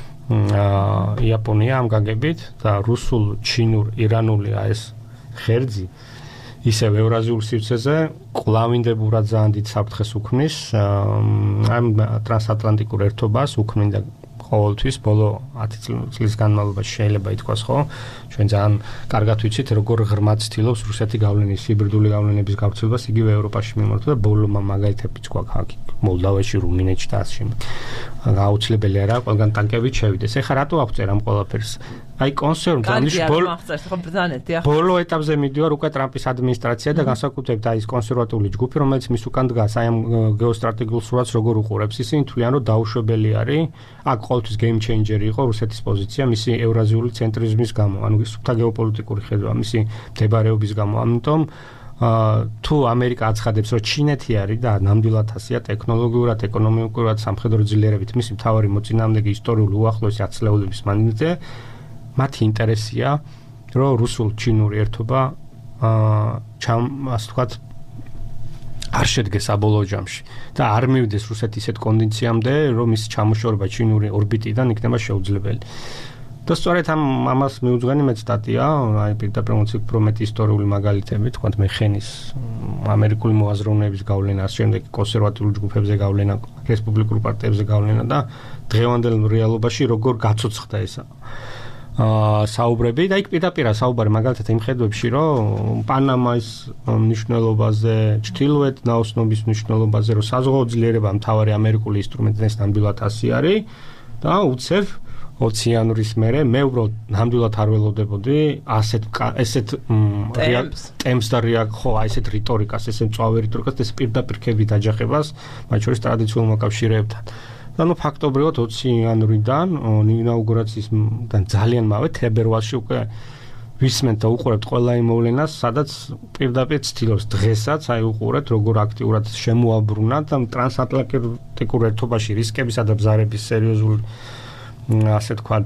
იაპონია ამ გაგებით და რუსულ-ჩინურ-ირანული ეს ღერძი ისევ ევრაზიულ სივრცეზე კვლავინდებურად ძალიან დიდ საფრთხეს უქმნის ამ ტრანსატლანტიკურ ერთობას უქმნიდა ყოველთვის ბოლო ათი წლის განმავლობაში შეიძლება ითქვას, ხო? ჩვენ ძალიან კარგად ვიცით, როგორ ღრმად ცდილობს რუსეთი გავლენის, ჰიბრიდული გავლენების გავრცელებას იგივე ევროპაში მიმართვა და ბოლო მაგალითებიც გვაქვს აქ მოლდოვაში, რუმინეთში და ასე შემდეგ. აუცილებელი არა, ყველგან ტანკებით შევიდეს. ეხლა რატო აღწერ ამ ყველაფერს? აი კონსერნ დანიშ ბოლო აღწერს ხო ბრძანეთი ახლა. ბოლო ეტაპზე მიდივარ უკვე ტრამპის ადმინისტრაცია და განსაკუთრებით აი ეს კონსერვატიული ჯგუფი, რომელიც მის უკან დგას, აი ამ გეოსტრატეგიულ სურათს როგორ უყურებს, ისინი თვლიან, რომ დაუშვებელი არის. აქ ყოველთვის game changer იყო რუსეთის პოზიცია მისი ევრაზიული ცენტრიზმის გამო, ანუ სუფთა გეოპოლიტიკური ხედვა, მისი მდებარეობის გამო. ამიტომ თუ ამერიკა აცხადებს, რომ ჩინეთი არის და ნამდვილად ასია ტექნოლოგიურად, ეკონომიკურად, სამხედრო ძლიერებით მისი მთავარი მოწინააღმდეგე ისტორიული უახლოესი ათწლეულების მანძილზე, მათი ინტერესია, რომ რუსულ-ჩინური ერთობა ჩამ, ასე ვთქვათ, არ შედგეს საბოლოო ჯამში და არ მივიდეს რუსეთი ისეთ კონდიციამდე, რომ ის ჩამოშორება ჩინური ორბიტიდან იქნება შეუძლებელი. და სწორედ ამ ამას მიუძღვენი მეც სტატია, აი პირდაპირ მოციქ პრომეთი ისტორიული მაგალითები, თქვათ მეხენის ამერიკული მოაზროვნეების გავლენა, შემდეგ კონსერვატიულ ჯგუფებზე გავლენა, რესპუბლიკურ პარტიებზე გავლენა და დღევანდელ რეალობაში როგორ გაცოცხლდა ეს აა საუბრები და იქ პირდაპირა საუბარი მაგალითად იმ ხედვებში, რომ პანამის მნიშვნელობაზე, ჩრდილოეთ ნაოსნობის მნიშვნელობაზე, რომ საზღვაო ძლიერება მთავარი ამერიკული ინსტრუმენტის ნამდვილად ასი არის და უცებ ოციანურის მერე მე უბრალოდ ნამდვილად არ ველოდებოდი ასეთ ესეთ ტემპს და ხო აი ესეთ რიტორიკას, ესეთ მწვავე რიტორიკას, ეს პირდაპირ ქებით აჯახებას, მათ შორის ტრადიციულ მოკავშირეებთან. და ნუ ფაქტობრივად ოციანურიდან ინაუგურაციისგან ძალიან მალე თებერვალში უკვე ვისმენთ და უყურებთ ყველა იმ მოვლენას, სადაც პირდაპირ ცდილობს დღესაც აი უყურეთ როგორ აქტიურად შემოაბრუნა და ტრანსატლანტიკურ ერთობაში რისკებისა და ბზარების სერიოზული ასე თქვათ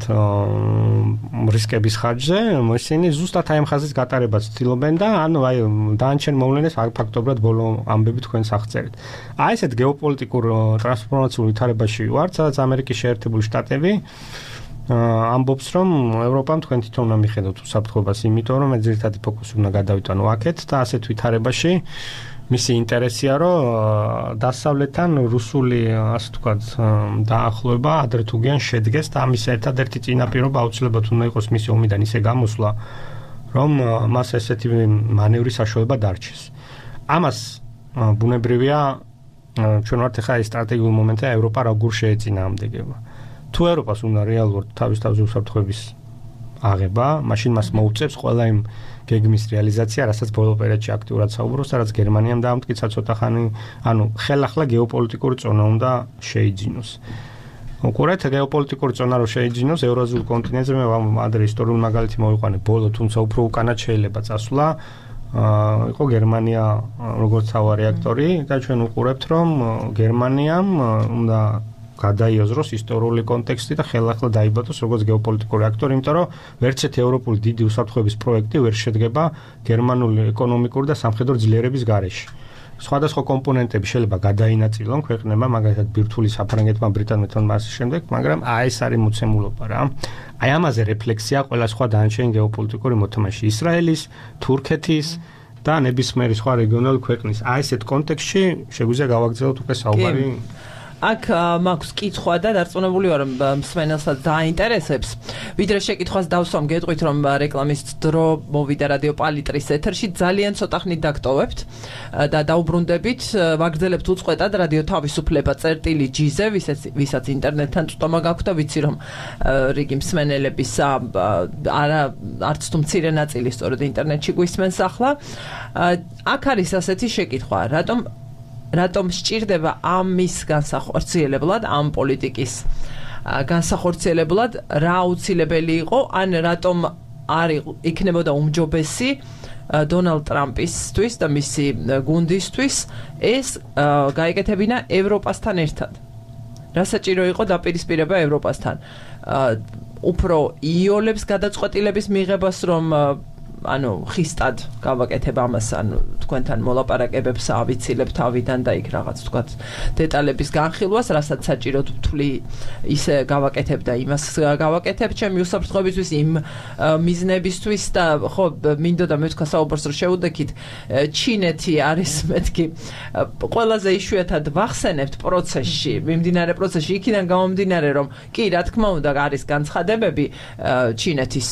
რისკების ხარჯზე, ისინი ზუსტად აი ამ ხაზის გატარებას ცდილობენ და ანუ აი დანარჩენ მოვლენებს ფაქტობრივად ბოლო ამბები თქვენს აღწერეთ. აი ესეთ გეოპოლიტიკურ ტრანსფორმაციულ ვითარებაში ვართ, სადაც ამერიკის შეერთებული შტატები ამბობს, რომ ევროპამ თქვენ თვითონ უნდა მიხედოთ უსაფრთხოებას, იმიტომ რომ ძირითადი ფოკუსი უნდა გადავიტანო აქეთ და ასეთ ვითარებაში მისი ინტერესია, რომ დასავლეთთან რუსული, ასე ვთქვათ, დაახლოება ადრე თუ გიან შედგეს და ამის ერთადერთი წინაპირობა აუცილებლად უნდა იყოს მისი ომიდან ისე გამოსვლა, რომ მას ესეთი მანევრის საშუალება დარჩეს. ამას ბუნებრივია ჩვენ ვართ ახლა ეს სტრატეგიული მომენტია ევროპა როგორ შეეწინააღმდეგება. თუ ევროპას უნდა რეალურად თავის თავზე უსაფრთხოების აღება, მაშინ მას მოუწევს ყველა იმ გეგმის რეალიზაცია, რასაც ბოლო პერიოდში აქტიურად საუბრობს, რაც გერმანიამ დაამტკიცა ცოტა ხანი, ანუ ხელახლა გეოპოლიტიკური ზონა უნდა შეიძინოს. უყურეთ, გეოპოლიტიკური ზონა რო შეიძინოს ევრაზულ კონტინენტზე, მე ადრე ისტორიული მაგალითი მოვიყვანე, ბოლო თუმცა უფრო უკანად შეიძლება წასვლა, იყო გერმანია როგორც თავარი აქტორი და ჩვენ უყურებთ, რომ გერმანიამ უნდა გადაიაზროს ისტორიული კონტექსტი და ხელახლა დაიბადოს როგორც გეოპოლიტიკური აქტორი, იმიტომ რომ ვერც ერთი ევროპული დიდი უსაფრთხოების პროექტი ვერ შედგება გერმანული ეკონომიკური და სამხედრო ძლიერების გარეშე. სხვადასხვა კომპონენტები შეიძლება გადაინაწილონ ქვეყნებმა, მაგალითად ბირთვული საფრანგეთმა, ბრიტანეთმა მას შემდეგ, მაგრამ აი ეს არის მოცემულობა რა. აი ამაზე რეფლექსია ყველა სხვა დანარჩენი გეოპოლიტიკური მოთამაშე ისრაელის, თურქეთის და ნებისმიერი სხვა რეგიონალური ქვეყნის. აი ესეთ კონტექსტში შეგვიძლია გავაგრძელოთ უკვე საუბარი. აქ მაქვს კითხვა და დარწმუნებული ვარ, რომ მსმენელსაც დაინტერესებს. ვიდრე შეკითხვას დავსვამ, გეტყვით, რომ რეკლამის დრო მოვიდა რადიო პალიტრის ეთერში, ძალიან ცოტა ხნით დაგტოვებთ და დაუბრუნდებით, ვაგრძელებთ უწყვეტად რადიო თავისუფლება წერტილი ჯი-ზე, ვისაც ინტერნეტთან წვდომა გაქვთ და ვიცი, რომ რიგი მსმენელების არა არც თუ მცირე ნაწილი სწორედ ინტერნეტში გვისმენს ახლა. აქ არის ასეთი შეკითხვა, რატომ რატომ სჭირდება ამის განსახორციელებლად, ამ პოლიტიკის განსახორციელებლად რა აუცილებელი იყო, ან რატომ არ იქნებოდა უმჯობესი დონალდ ტრამპისთვის და მისი გუნდისთვის ეს გაეკეთებინა ევროპასთან ერთად. რა საჭირო იყო დაპირისპირება ევროპასთან? უფრო იოლებს გადაწყვეტილების მიღებას, რომ ანუ ხისტად გავაკეთებ ამას, ანუ თქვენთან მოლაპარაკებებს ავიცილებ თავიდან და იქ რაღაც თქვათ დეტალების განხილვას, რასაც საჭიროდ ვთვლი ისე გავაკეთებ და იმას გავაკეთებ ჩემი უსაფრთხოებისთვის, იმ მიზნებისთვის და ხო მინდოდა მე თქვა საუბარს რომ შევუდექით, ჩინეთი არის მეთქი ყველაზე იშვიათად ვახსენებთ პროცესში, მიმდინარე პროცესში, იქიდან გამომდინარე რომ კი რა თქმა უნდა არის განცხადებები ჩინეთის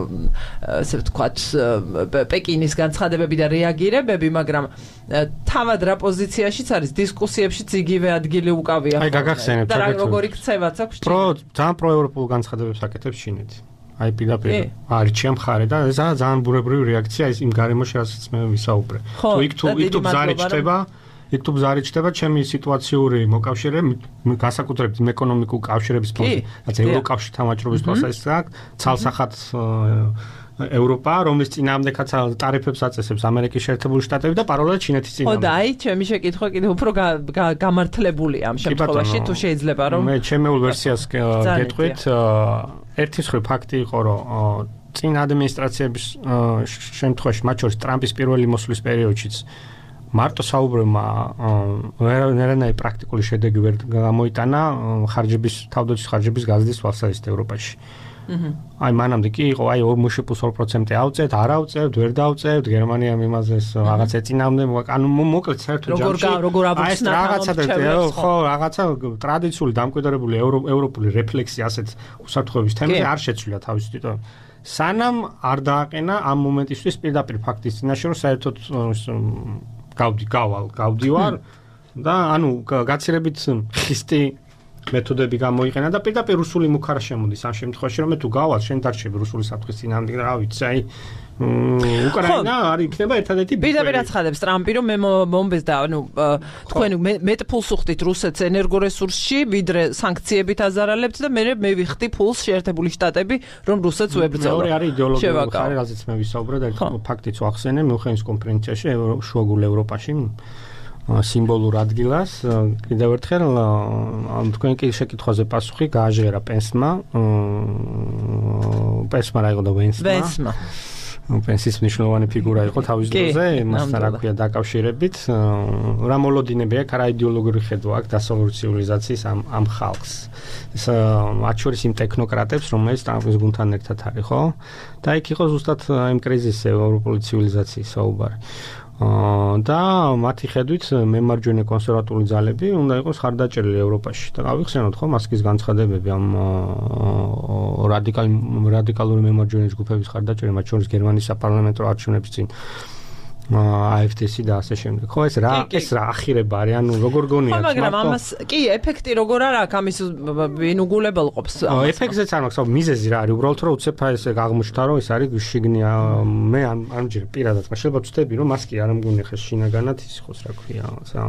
ასე ვთქვათ პეკინის განცხადებები და რეაგირებები, მაგრამ თავად რა პოზიციაშიც არის, დისკუსიებშიც იგივე ადგილი უკავია. აი გაგახსენებთ, და როგორი ქცევაც აქვს ჩინეთს. პრო ძალიან პროევროპულ განცხადებებს აკეთებს ჩინეთი. აი პირდაპირ არის ჩემ მხარე და ეს ძალიან ბუნებრივი რეაქცია ის იმ გარემოში, რასაც მე ვისაუბრე. თუ იქ თუ იქ თუ ბზარი ჩდება, იქ თუ ბზარი ჩდება, ჩემი სიტუაციური მოკავშირეები, განსაკუთრებით იმ ეკონომიკურ კავშირების ფონდზე, რაც ევროკავშირთან ვაჭრობის თვალსაზრისით, ცალსახად ევროპა, რომლის წინააღმდეგაც ტარიფებს აწესებს ამერიკის შეერთებული შტატები და პარალელურად ჩინეთის წინააღმდეგ. ხო და აი, ჩემი შეკითხვა კიდევ უფრო გამართლებულია ამ შემთხვევაში, თუ შეიძლება რომ მე ჩემეულ ვერსიას გეტყვით, ერთი მხრივ ფაქტი იყო, რომ წინ ადმინისტრაციების შემთხვევაში, მათ შორის ტრამპის პირველი მოსვლის პერიოდშიც მარტო საუბრებმა ვერანაირი პრაქტიკული შედეგი ვერ გამოიტანა ხარჯების თავდაცვის ხარჯების გაზრდის თვალსაზრისით ევროპაში. აი მანამდე კი იყო, აი ორმოშ პლუს ორი პროცენტი ავწევთ, არ ავწევთ, ვერ დავწევთ, გერმანიამ იმაზეს რაღაც ეწინააღმდა, ანუ მოკლედ საერთოდ ჯამში როგორ აბუჩნა რაღაცა ხო, რაღაცა ტრადიციული დამკვიდრებული ევროპული რეფლექსი ასეთ უსაფრთხოების თემაზე არ შეცვლილა თავის თვითონ. სანამ არ დააყენა ამ მომენტისთვის პირდაპირ ფაქტის წინაშე, რომ საერთოდ გავდი, გავალ, გავდივარ და ანუ გაცილებით ხისტი მეთოდები გამოიყენა და პირდაპირ რუსული მუქარა შემოდის ამ შემთხვევაში, რომ მე თუ გავალ, შენ დარჩები რუსული საფრთხის წინააღმდეგ და რა ვიცი, აი უკრაინა არ იქნება ერთადერთი პირდაპირ აცხადებს ტრამპი, რომ მე მომბეს და ანუ თქვენ მეტ ფულს უხდით რუსეთს ენერგორესურსში, ვიდრე სანქციებით აზარალებთ და მე მე ვიხდი ფულს შეერთებული შტატები, რომ რუსეთს ვებრძოლო. მეორე არის იდეოლოგიური ხარი, რაზეც მე ვისაუბრე და ფაქტიც ვახსენე მიუხედავად კონფერენციაში შუაგულ ევროპაში სიმბოლურ ადგილას. კიდევ ერთხელ თქვენ კი შეკითხვაზე პასუხი გააჟღერა პენსმა. პენსმა რა იყო და ვენსმა. პენსის მნიშვნელოვანი ფიგურა იყო თავის დროზე, მასთან რა ქვია დაკავშირებით. რა მოლოდინები აქვს, რა იდეოლოგიური ხედვა აქვს დასავლური ცივილიზაციის ამ ამ ხალხს. ეს მათ შორის იმ ტექნოკრატებს, რომელიც ტრამპის გუნდთან ერთად არის, ხო? და იქ იყო ზუსტად იმ კრიზისზე ევროპული ცივილიზაციის საუბარი. და მათი ხედვით მემარჯვენე კონსერვატული ძალები უნდა იყოს ხარდაჭერილი ევროპაში და გავიხსენოთ ხო მასკის განცხადებები ამ რადიკალი რადიკალური მემარჯვენე ჯგუფების ხარდაჭერა მათ შორის გერმანიის საპარლამენტო არჩევნების წინ A F D-ი და ასე შემდეგ. ხო ეს რა ეს რა ახირება არის, ანუ როგორ გონიათ მაგრამ მაგრამ ამას კი ეფექტი როგორ არა აქვს ამის ინუგულებელყოფს. ეფექტზეც არ მაქვს, მიზეზი რა არის, უბრალოდ რომ უცებ ეს აღმოჩნდა რომ ეს არის შიგნია მე ან ამჯერ პირადად შეიძლება ვწდები რომ მას კი არ ამგონი ხეს შინაგანად ის ხოს რა ქვია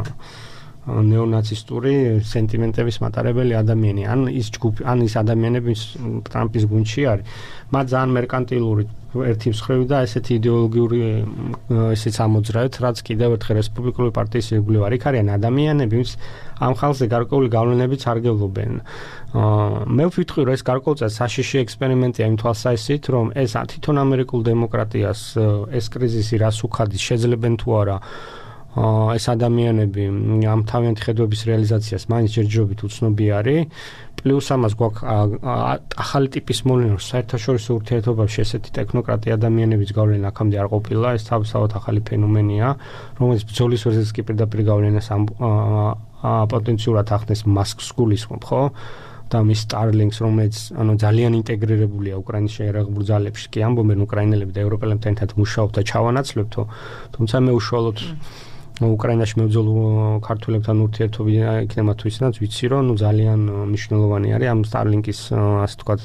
ნეონაცისტური სენტიმენტების მატარებელი ადამიანი ან ის ჯგუფი ან ის ადამიანები ტრამპის გუნდში არის მათ ძალიან მერკანტილური ერთი მსხვერპლი და ესეთი იდეოლოგიური ესეც ამოძრავეთ რაც კიდევ ერთხელ რესპუბლიკური პარტიის ირგვლივ არ იქ არიან ადამიანები ვინც ამ ხალხზე გარკვეული გავლენებიც არ გელობენ მე ვფიქრი რომ ეს გარკვეულწილად საშიში ექსპერიმენტია იმ თვალსაზრისით რომ ეს თვითონ ამერიკულ დემოკრატიას ეს კრიზისი რას უხადის შეძლებენ თუ არა ეს ადამიანები ამ თავიანთი ხედვების რეალიზაციას მაინც ჯერჯერობით უცნობი არის პლუს ამას გვაქვს ახალი ტიპის მოვლენა საერთაშორისო ურთიერთობებში ესეთი ტექნოკრატი ადამიანების გავლენა აქამდე არ ყოფილა ეს თავისთავად ახალი ფენომენია რომელიც ბრძოლის ვერზეც კი პირდაპირ გავლენას პოტენციურად ახდენს მასკს გულისხმობ ხო და მის Starlinks რომელიც ანუ ძალიან ინტეგრირებულია უკრაინის შეერაღებულ ძალებში კი ამბობენ უკრაინელები და ევროპელებთან ერთად მუშაობ და ჩავანაცვლებთო თუმცა მე უშუალოდ უკრაინაში მებრძოლ ქართველებთან ურთიერთობი იქნება თუ ისედაც ვიცი რომ ნუ ძალიან მნიშვნელოვანი არის ამ Starlink-ის ასე ვთქვათ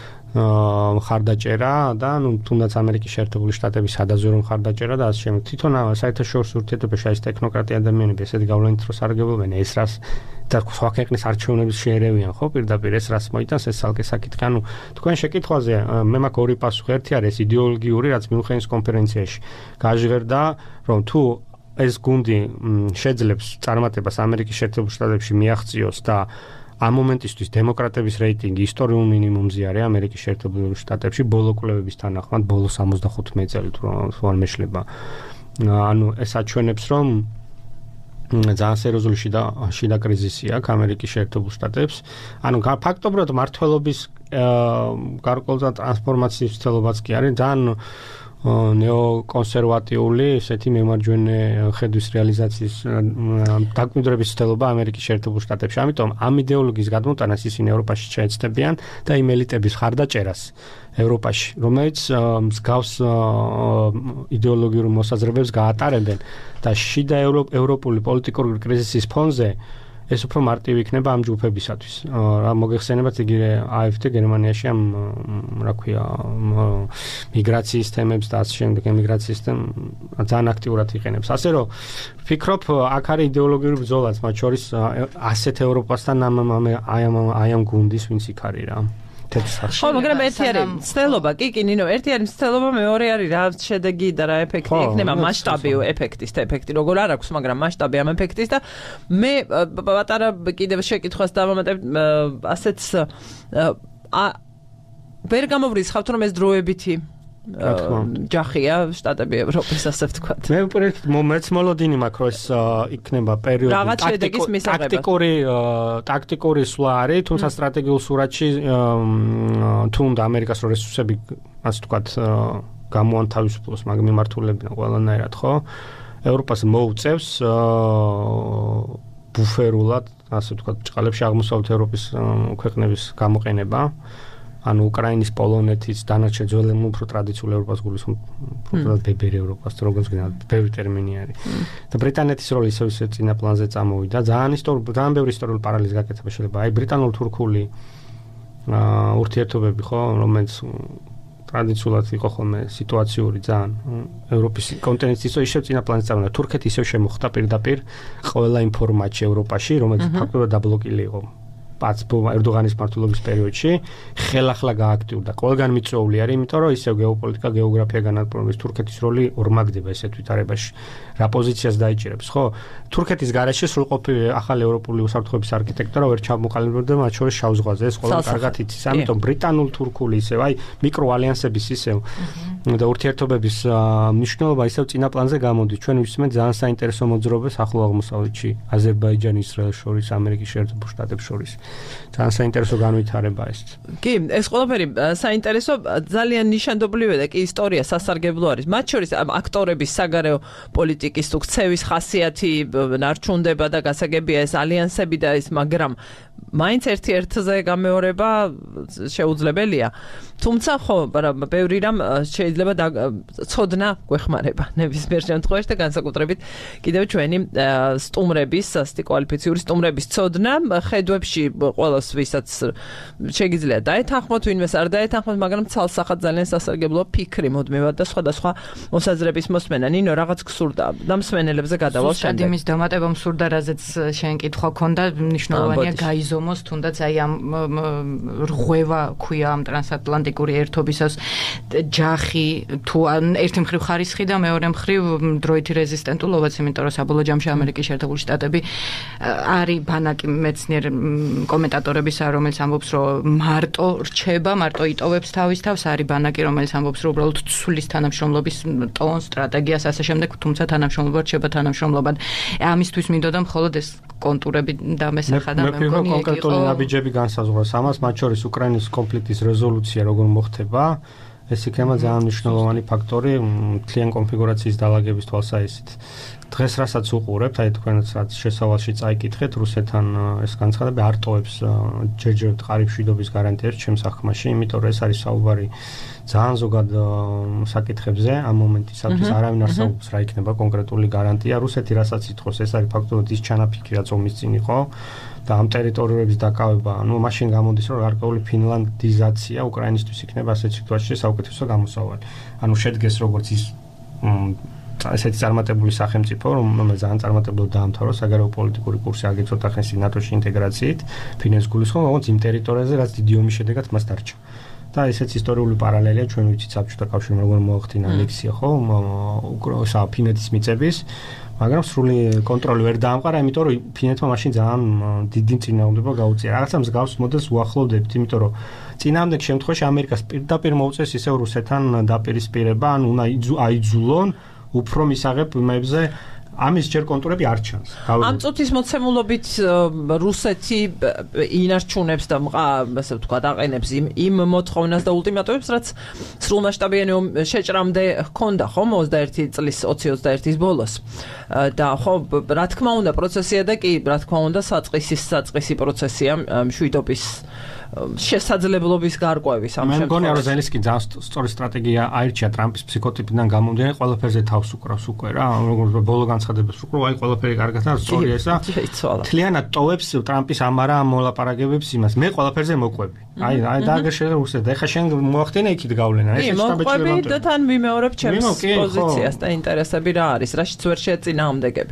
ხარდაჭერა და ნუ თუნდაც ამერიკის შეერთებული შტატების სადაზვერო ხარდაჭერა და ასე შემდეგ თვითონ საერთაშორისო ურთიერთობებში ეს ტექნოკრატი ადამიანები ესეთი გავლენით რო სარგებლობენ ეს რას და სხვა ქვეყნის არჩევნების შეერევიან ხო პირდაპირ ეს რას მოიტანს ეს ალკე საკითხი ანუ თქვენ შეკითხვაზე მე მაქვს ორი პასუხი ერთი არის იდეოლოგიური რაც მიუნხენის კონფერენციაში გაჟღერდა რომ თუ ეს გუნდი შეძლებს წარმატებას ამერიკის შეერთებულ შტატებში მიაღწიოს და ამ მომენტისთვის დემოკრატების რეიტინგი ისტორიულ მინიმუმზე არის ამერიკის შეერთებულ შტატებში ბოლო კვლევების თანახმად ბოლო სამოცდახუთი წელი თუ არ მეშლება ანუ ეს აჩვენებს რომ ძალიან სერიოზული შიდა შიდა კრიზისი აქვს ამერიკის შეერთებულ შტატებს ანუ ფაქტობრივად მართლობის გარკვეულწილად ტრანსფორმაციის ცდილობაც კი არის ძალიან ნეოკონსერვატიული ესეთი მემარჯვენე ხედვის რეალიზაციის დაკვირვების ცდილობა ამერიკის შეერთებულ შტატებში. ამიტომ ამ იდეოლოგიის გადმოტანას ისინი ევროპაში შეეცდებიან და იმ ელიტების ხარდაჭერას ევროპაში, რომელიც მსგავს იდეოლოგიურ მოსაზრებებს გაატარებენ და შიდა ევროპული პოლიტიკური კრიზისის ფონზე ეს უფრო მარტივი იქნება ამ ჯგუფებისათვის. რა მოგეხსენებათ იგი A F D გერმანიაში ამ რა ქვია მიგრაციის თემებს და ასე შემდეგ ემიგრაციის თემებს ძალიან აქტიურად იყენებს. ასე რომ ვფიქრობ აქ არის იდეოლოგიური ბრძოლაც მათ შორის ასეთ ევროპასთან ამ აი ამ აი ამ გუნდის ვინც იქ არის რა. ხო, მაგრამ ერთი არის ცდელობა, კი, კი, ნინო, ერთი არის ცდელობა, მეორე არის რა შედეგი და რა ეფექტი იქნება, მასშტაბი ეფექტის და ეფექტი როგორ არ აქვს, მაგრამ მასშტაბი ამ ეფექტის და მე პატარა კიდევ შეკითხვას დავამატებ ასეც ვერ გამოვრიცხავთ რომ ეს დროებითი ჯახია შტატები ევროპის ასე ვთქვათ. მე უბრალოდ მომეც მოლოდინი მაქვს რომ ეს იქნება პერიოდი ტაქტიკური ტაქტიკური სვლა არის, თუმცა სტრატეგიულ სურათში თუნდა ამერიკას რო რესურსები ასე ვთქვათ გამოანთავისუფლოს მაგ მიმართულებიდან ყველანაირად ხო? ევროპას მოუწევს ბუფერულად ასე ვთქვათ ჭყალებში აღმოსავლეთ ევროპის ქვეყნების გამოყენება. ანუ უკრაინის პოლონეთის დანარჩენ ძველ უფრო ტრადიციულ ევროპას გულისხმობ უფრო ბებერი ევროპას როგორც გინდა ბევრი ტერმინი არის და ბრიტანეთის როლი ისევ ისე წინა პლანზე წამოვიდა ძალიან ისტორიული ძალიან ბევრი ისტორიული პარალელის გაკეთება შეიძლება აი ბრიტანულ-თურქული ურთიერთობები ხო რომელიც ტრადიციულად იყო ხოლმე სიტუაციური ძალიან ევროპის კონტინენტის ისე ისევ წინა პლანზე წამოვიდა თურქეთი ისევ შემოხდა პირდაპირ ყველა იმ ფორმატში ევროპაში რომელიც ფაქტობრივად დაბლოკილი იყო პაც ერდოღანის მმართველობის პერიოდში ხელახლა გააქტიურდა. ყველგან მიწვეული არის, იმიტომ რომ ისევ გეოპოლიტიკა, გეოგრაფია განადგურების თურქეთის როლი ორმაგდება ესეთ ვითარებაში. რა პოზიციას დაიჭირებს, ხო? თურქეთის გარეშე სრულყოფილი ახალი ევროპული უსაფრთხოების არქიტექტურა ვერ ჩამოყალიბდა მათ შორის შავ ზღვაზე. ეს ყველა კარგად იცის. ამიტომ ბრიტანულ-თურქული ისევ აი მიკროალიანსების ისევ და ურთიერთობების მნიშვნელობა ისევ წინა პლანზე გამოდის. ჩვენ ვისმენთ ძალიან საინტერესო მოძრაობას ახლო აღმოსავლეთში, აზერბაიჯანი, ისრაელს შორის, ამერიკის შეერთებულ შტატებს შორის. ძალიან საინტერესო განვითარება ეს. კი, ეს ყველაფერი საინტერესო, ძალიან ნიშანდობლივია და კი ისტორია სასარგებლო არის. მათ შორის აქტორების საგარეო პოლიტიკის თუ ქცევის ხასიათი ნარჩუნდება და გასაგებია ეს ალიანსები და ეს, მაგრამ მაინც ერთ-ერთზე გამეორება შეუძლებელია. თუმცა ხო, ბევრი რამ შეიძლება ცოდნა გვეხმარება ნებისმიერ შემთხვევაში და განსაკუთრებით კიდევ ჩვენი სტუმრების, ასეთი კვალიფიციური სტუმრების ცოდნა ხედვებში ყველას ვისაც შეგიძლია დაეთანხმოთ, ვინმეს არ დაეთანხმოთ, მაგრამ ცალსახად ძალიან სასარგებლო ფიქრი მოდმევად და სხვადასხვა მოსაზრების მოსმენა. ნინო, რაღაც გსურდა და მსმენელებზე გადავალ შემდეგ. იმის დამატება მსურდა, რაზეც შენ კითხვა ქონდა, მნიშვნელოვანია გაიზომოს, თუნდაც აი ამ რღვევა ქვია ამ ტრანსატლანტიკური ერთობისას ჯახი თუ ერთი მხრივ ხარისხი და მეორე მხრივ დროითი რეზისტენტულობაც, იმიტომ რომ საბოლოო ჯამში ამერიკის შეერთებული შტატები არის ბანაკი მეცნიერ კომენტატორებისა, რომელიც ამბობს, რომ მარტო რჩება, მარტო იტოვებს თავის თავს, არის ბანაკი, რომელიც ამბობს, რომ უბრალოდ ცვლის თანამშრომლობის ტონს, სტრატეგიას, ასე შემდეგ, თუმცა თანამშრომლობა რჩება თანამშრომლობად. ამისთვის მინდოდა მხოლოდ ეს კონტურები დამესახა და მე მგონი კონკრეტული ნაბიჯები განსაზღვროს ამას, მათ შორის უკრაინის კონფლიქტის რეზოლუცია როგორ მოხდება. ეს იქნება ძალიან მნიშვნელოვანი ფაქტორი მთლიან კონფიგურაციის დალაგების თვალსაჩინით. დღეს რასაც უყურებთ, აი თქვენაც რაც შესავალში წაიკითხეთ, რუსეთთან ეს განცხადები არ ტოვებს ჯერჯერობით ყარიბ მშვიდობის გარანტიებს ჩემს აღქმაში, იმიტომ რომ ეს არის საუბარი ძალიან ზოგად საკითხებზე ამ მომენტისათვის არავინ არ საუბრობს რა იქნება კონკრეტული გარანტია. რუსეთი რასაც ითხოვს, ეს არის ფაქტობრივად ის ჩანაფიქრი, რაც ომის წინ იყო და ამ ტერიტორიების დაკავება, ну, მაშინ გამოდის, რომ გარკვეული ფინლანდიზაცია უკრაინისთვის იქნება ასეთ სიტუაციაში საუკეთესო გამოსავალი. ანუ შედგეს როგორც ის ესეთი წარმატებული სახელმწიფო, რომელსაც ძალიან წარმატებულად დაამთავრა საგარეო პოლიტიკური კურსი აგეცოთა ხანში ნატოში ინტეგრაციით, ფინეთს გულისხმობ, როგორც იმ ტერიტორიაზე, რაც დიდი ომის შედეგად მას დარჩა. და ესეც ისტორიული პარალელია, ჩვენ ვიცით საბჭოთა კავშირმა როგორ მოახდინა ანექსია, ხო, უკრაინის ფინეთის მიწების, მაგრამ სრული კონტროლი ვერ დაამყარა, იმიტომ რომ ფინეთმა მაშინ ძალიან დიდი წინააღმდეგობა გაუწია. რაღაცა მსგავს მოდელს უახლოვდებთ, იმიტომ რომ წინააღმდეგ შემთხვევაში ამერიკას პირდაპირ მოუწეს ისევ რუსეთთან დაპირისპირება, ან უნდა აიძულონ უფრო მისაღებ იმებზე, ამის ჯერ კონტურები არ ჩანს. ამ წუთის მოცემულობით რუსეთი ინარჩუნებს და ასე ვთქვათ, აყენებს იმ იმ მოთხოვნას და ულტიმატუმებს, რაც სრულმასშტაბიანი შეჭრამდე ჰქონდა, ხო, ოცდაერთი წლის ოცი ოცდაერთის ბოლოს. და ხო, რა თქმა უნდა, პროცესია და კი, რა თქმა უნდა, საწყისის საწყისი პროცესია მშვიდობის შესაძლებლობის გარკვევის ამ შემთხვევაში. მე მგონია, რომ ზელენსკი ძალიან სწორი სტრატეგია აირჩია ტრამპის ფსიქოტიპიდან გამომდინარე, ყველაფერზე თავს უკრავს უკვე რა, როგორც ბოლო განცხადებას უკრავ, აი ყველაფერი კარგად და სწორია ესა. თლიანად ტოვებს ტრამპის ამარა ამ მოლაპარაკებებს იმას. მე ყველაფერზე მოყვები. აი, აი დააგერშე რუსეთ. ეხლა შენ მოახდინე იქით გავლენა. ეს შტაბეჭდება. მოყვები და თან ვიმეორებ ჩემს პოზიციას და ინტერესები რა არის, რაშიც ვერ შეეწინააღმდეგები.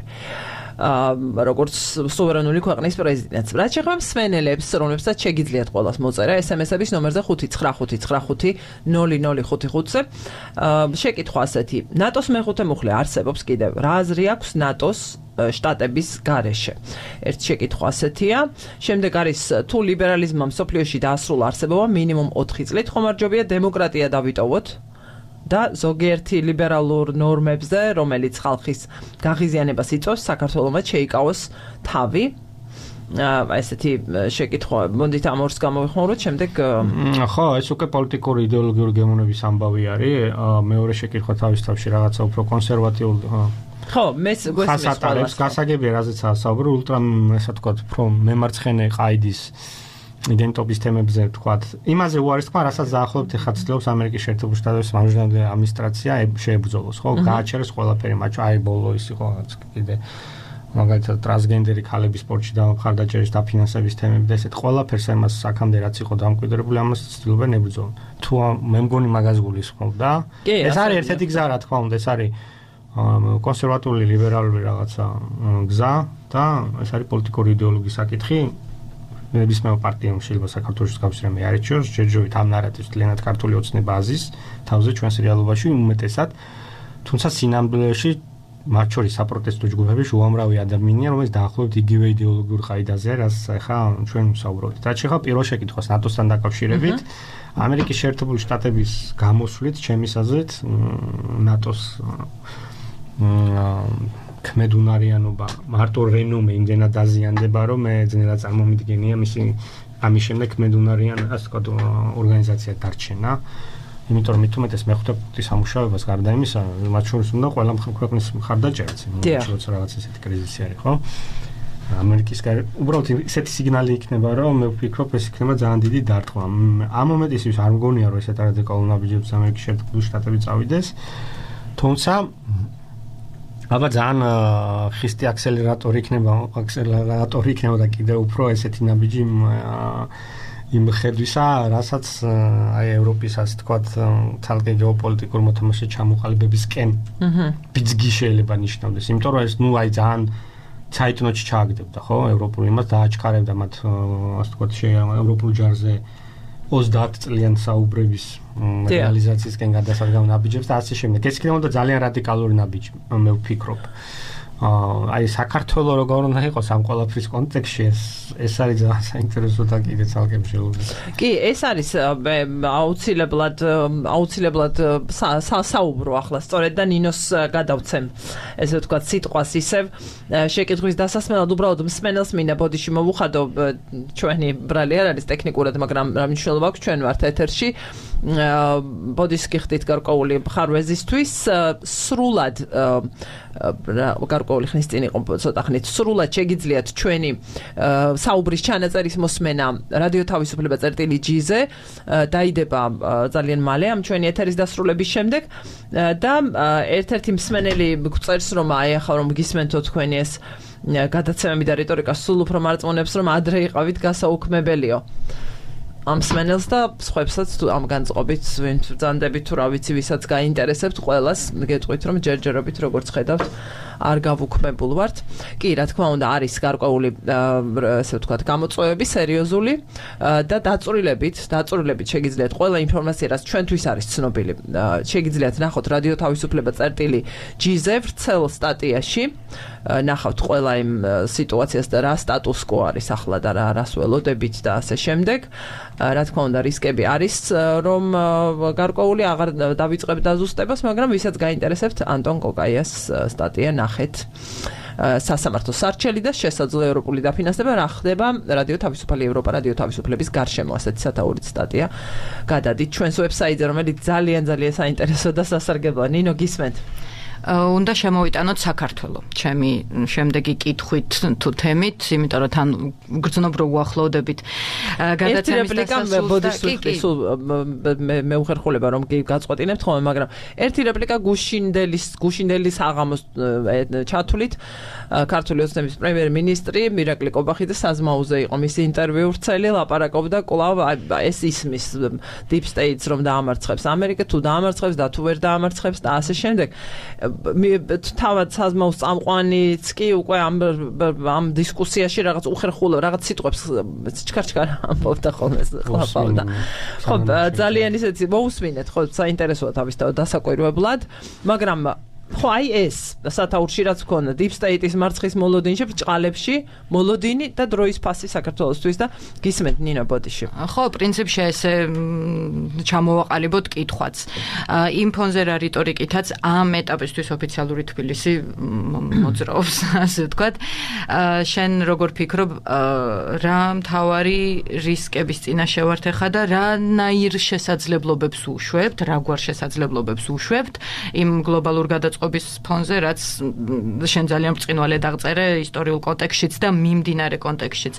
როგორც სუვერენული ქვეყნის პრეზიდენტს. რაც შეეხება მსმენელებს, რომლებსაც შეგიძლიათ ყველას მოწერა ეს ემ ეს-ების ნომერზე ხუთი ცხრა ხუთი ცხრა ხუთი ნული ნული ხუთი ხუთზე. შეკითხვა ასეთი. ნატოს მეხუთე მუხლი არსებობს კიდევ. რა აზრი აქვს ნატოს შტატების გარეშე? ერთ შეკითხვა ასეთია. შემდეგ არის თუ ლიბერალიზმმა მსოფლიოში დაასრულა არსებობა მინიმუმ ოთხი წლით, ხომ არ ჯობია დემოკრატია დავიტოვოთ? და ზოგიერთი ლიბერალურ ნორმებზე, რომელიც ხალხის გაღიზიანებას იწვევს, საქართველოსაც შეიკავოს თავი. აა ესეთი შეკითხვა, მოდით ამ ორს გამოვიხმაუროთ, შემდეგ ხო, ეს უკვე პოლიტიკური იდეოლოგიური გემოვნების ამბავი არის. მეორე შეკითხვა თავის თავში რაღაცა უფრო კონსერვატიული ხო, მეს გვესმის ყველას. გასაგებია, რაზეც საუბარი, ულტრა, ასე ვთქვათ, უფრო მემარცხენე ყაიდის იდენტობის თემებზე ვთქვათ. იმაზე უარის თქმა, რასაც დაახლოებით ახლა ცდილობს ამერიკის შეერთებული შტატების მამჟანებელი ადმინისტრაცია შეებრძოლოს, ხო? გააჩერეს ყველაფერი, მათ აი ბოლო ის იყო რაღაც კიდე მაგალითად ტრანსგენდერი ქალების სპორტში და მხარდაჭერის დაფინანსების თემები და ესეთ ყველაფერს ამას აქამდე რაც იყო დამკვიდრებული, ამას ცდილობენ ებრძოლონ. თუ მე მგონი მაგას გულისხმობ და ეს არის ერთ-ერთი გზა, რა თქმა უნდა, ეს არის კონსერვატიული ლიბერალური რაღაცა გზა და ეს არის პოლიტიკური იდეოლოგიის საკითხი. ნებისმიერ პარტიამ შეიძლება საქართველოს გავსრემი არჩევს, ჯერჯერობით ამ ნარატივს ძალიანად ქართული ოცნება აზის თავზე ჩვენს რეალობაში უმეტესად, თუმცა სინამდვილეში მათ შორის საპროტესტო ჯგუფებში უამრავი ადამიანია, რომელიც დაახლოებით იგივე იდეოლოგიურ ყაიდაზეა, რაც ახლა ჩვენ ვსაუბრობთ. რაც ახლა პირველ შეკითხვას ნატოსთან დაკავშირებით, ამერიკის შეერთებული შტატების გამოსვლით, ჩემის აზრით, ნატოს ქმედუნარიანობა მარტო რენომე იმდენად დაზიანდება, რომ მე ძნელად წარმომიდგენია მისი ამის შემდეგ ქმედუნარიან ასე ვთქვათ ორგანიზაცია დარჩენა. იმიტომ რომ მithumetes მეხუთე პუნქტის სამუშაოებას გარდა იმისა, მათ შორის უნდა ყველა ქვეყნის მხარდაჭერაც, როცა რაღაც ესეთი კრიზისი არის, ხო? ამერიკის უბრალოდ ესეთი სიგნალი იქნება, რომ მე ვფიქრობ, ეს იქნება ძალიან დიდი დარტყმა. ამ მომენტის ის არ მგონია, რომ ესეთ რადიკალურ ნაბიჯებს ამერიკის შეერთებული შტატები წავიდეს. თუმცა აბა ძალიან ხისტი აქსელერატორი იქნება, აქსელერატორი იქნება და კიდევ უფრო ესეთი ნაბიჯი იმ ხედვისა, რასაც აი ევროპის ასე თქვათ თალკე გეოპოლიტიკურ მოთამაშე ჩამოყალიბებისკენ ბიძგი შეიძლება ნიშნავდეს. იმიტომ რომ ეს ნუ აი ძალიან ცაიტნოტში ჩააგდებდა, ხო, ევროპული იმას დააჩქარებდა მათ ასე თქვათ ევროპულ ჯარზე ოცდაათ წლიან საუბრების რეალიზაციისკენ გადასადგამ ნაბიჯებს და ასე შემდეგ. ეს იქნება და ძალიან რადიკალური ნაბიჯი, მე ვფიქრობ. აი საქართველოს როგორ უნდა იყოს ამ ყველაფრის კონტექსტში, ეს ეს არის ძალიან საინტერესო და კიდე ცალკე მსჯელობი. კი, ეს არის აუცილებლად აუცილებლად საუბრო ახლა სწორედ და ნინოს გადავცემ ესე ვთქვათ სიტყვას ისევ შეკითხვის დასასმელად უბრალოდ მსმენელს მინდა ბოდიში მოვუხადო ჩვენი ბრალი არ არის ტექნიკურად, მაგრამ რა მნიშვნელობა აქვს ჩვენ ვართ ეთერში. ბოდის გიხდით გარკვეული მხარვეზისთვის სრულად გარკვეული ხნის წინ იყო ცოტა ხნით სრულად შეგიძლიათ ჩვენი საუბრის ჩანაწერის მოსმენა რადიო თავისუფლება წერტილი ჯი-ზე დაიდება ძალიან მალე ამ ჩვენი ეთერის დასრულების შემდეგ და ერთ-ერთი მსმენელი გწერს რომ აი ახლა რომ გისმენთო თქვენი ეს გადაცემები და რიტორიკა სულ უფრო მარწმუნებს რომ ადრე იყავით გასაუქმებელიო ამ მსმენელს და სხვებსაც თუ ამ განწყობით ვინ ბრძანდებით თუ რა ვიცი ვისაც გაინტერესებთ ყველას გეტყვით რომ ჯერჯერობით როგორც ხედავთ არ გავუქმებულ ვართ. კი, რა თქმა უნდა, არის გარკვეული ესე ვთქვათ, გამოწვევები სერიოზული და დაწვრილებით, დაწვრილებით შეგიძლიათ ყველა ინფორმაცია, რაც ჩვენთვის არის ცნობილი, შეგიძლიათ ნახოთ რადიო თავისუფლება წერტილი ჯი-ზე ვრცელ სტატიაში, ნახავთ ყველა იმ სიტუაციას და რა სტატუს კო არის ახლა და რა რას ველოდებით და ასე შემდეგ. რა თქმა უნდა, რისკები არის, რომ გარკვეული აღარ დავიწყებ დაზუსტებას, მაგრამ ვისაც გაინტერესებთ ანტონ კოკაიას სტატია ნახეთ. სასამართლო სარჩელი და შესაძლო ევროპული დაფინანსება რა ხდება რადიო თავისუფალი ევროპა რადიო თავისუფლების გარშემო ასეთი სათაურით სტატია გადადით ჩვენს ვებსაიტზე რომელიც ძალიან ძალიან საინტერესო და სასარგებლოა. ნინო გისმენთ? უნდა შემოვიტანოთ საქართველო ჩემი შემდეგი კითხვით თუ თემით, იმიტომ რომ თან გრძნობ რო უახლოვდებით გადაცემის დასასრულს მე უხერხულება რომ გაწყვეტინებთ ხოლმე, მაგრამ ერთი რეპლიკა გუშინდელის გუშინდელის აღამოს ჩათვლით ქართული ოცნების პრემიერ-მინისტრი მირაკლი კობახიძე საზმაოზე იყო მისი ინტერვიუ ვრცელი, ლაპარაკობდა კვლავ ეს ისმის deep states რომ დაამარცხებს ამერიკა, თუ დაამარცხებს და თუ ვერ დაამარცხებს და ასე შემდეგ. თავად საზმაოს წამყვანიც კი უკვე ამ ამ დისკუსიაში რაღაც უხერხულო რაღაც სიტყვებს ჩქარ-ჩქარ ამბობდა ხოლმე ხლაპავდა. ხო, ძალიან ისეთი მოусმინეთ, ხო, საინტერესოა თავის დასაკვირვებლად, მაგრამ ხო აი ეს სათაურში რაც გქონდა deep state-ის მარცხის მოლოდინში ბრჭყალებში მოლოდინი და დროის ფასი საქართველოსთვის და გისმენთ ნინო ბოდიში. ხო, პრინციპში ესე ჩამოვაყალიბოთ კითხვაც. იმ ფონზე რა რიტორიკითაც ამ ეტაპისთვის ოფიციალური თბილისი მოძრაობს, ასე ვთქვათ. შენ როგორ ფიქრობ, რა მთავარი რისკების წინაშე ვართ ახლა და რა ნაირ შესაძლებლობებს უშვებთ, რა გვარ შესაძლებლობებს უშვებთ იმ გლობალურ გადაწყვეტილებას ობის ფონზე, რაც შენ ძალიან ბრწყინვალედ აღწერე ისტორიულ კონტექსტშიც და მიმდინარე კონტექსტშიც.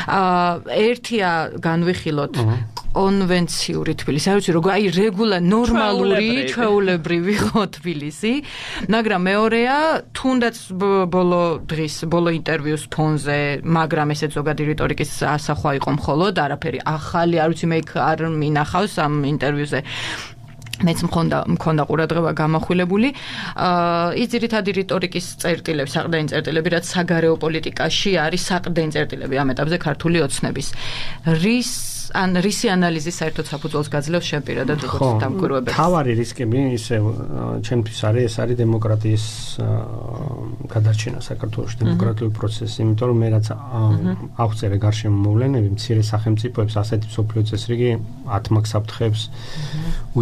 ერთია განვიხილოთ კონვენციური თბილისი, არ ვიცი როგორ, აი რეგულა ნორმალური, ჩვეულებრივი ხო თბილისი, მაგრამ მეორეა თუნდაც ბოლო დღის, ბოლო ინტერვიუს ფონზე, მაგრამ ესეც ზოგადი რიტორიკის ასახვა იყო მხოლოდ, არაფერი ახალი, არ ვიცი მე არ მინახავს ამ ინტერვიუზე. მეც მქონდა მქონდა ყურადღება გამახვილებული. აა ის ძირითადი რიტორიკის წერტილები, საყრდენი წერტილები, რაც საგარეო პოლიტიკაში არის საყრდენი წერტილები ამ ეტაპზე ქართული ოცნების. რის ან რისი ანალიზი საერთოდ საფუძველს გაძლევს შენ პირადად როგორც დამკვირვებელი? თავარი რისკები ისე ჩემთვის არის, ეს არის დემოკრატიის გადარჩენა საქართველოში, დემოკრატიული პროცესი, იმიტომ რომ მე რაც აღწერე გარშემო მოვლენები, მცირე სახელმწიფოებს ასეთი მსოფლიო წესრიგი ათმაგ საფრთხეებს უჩენს.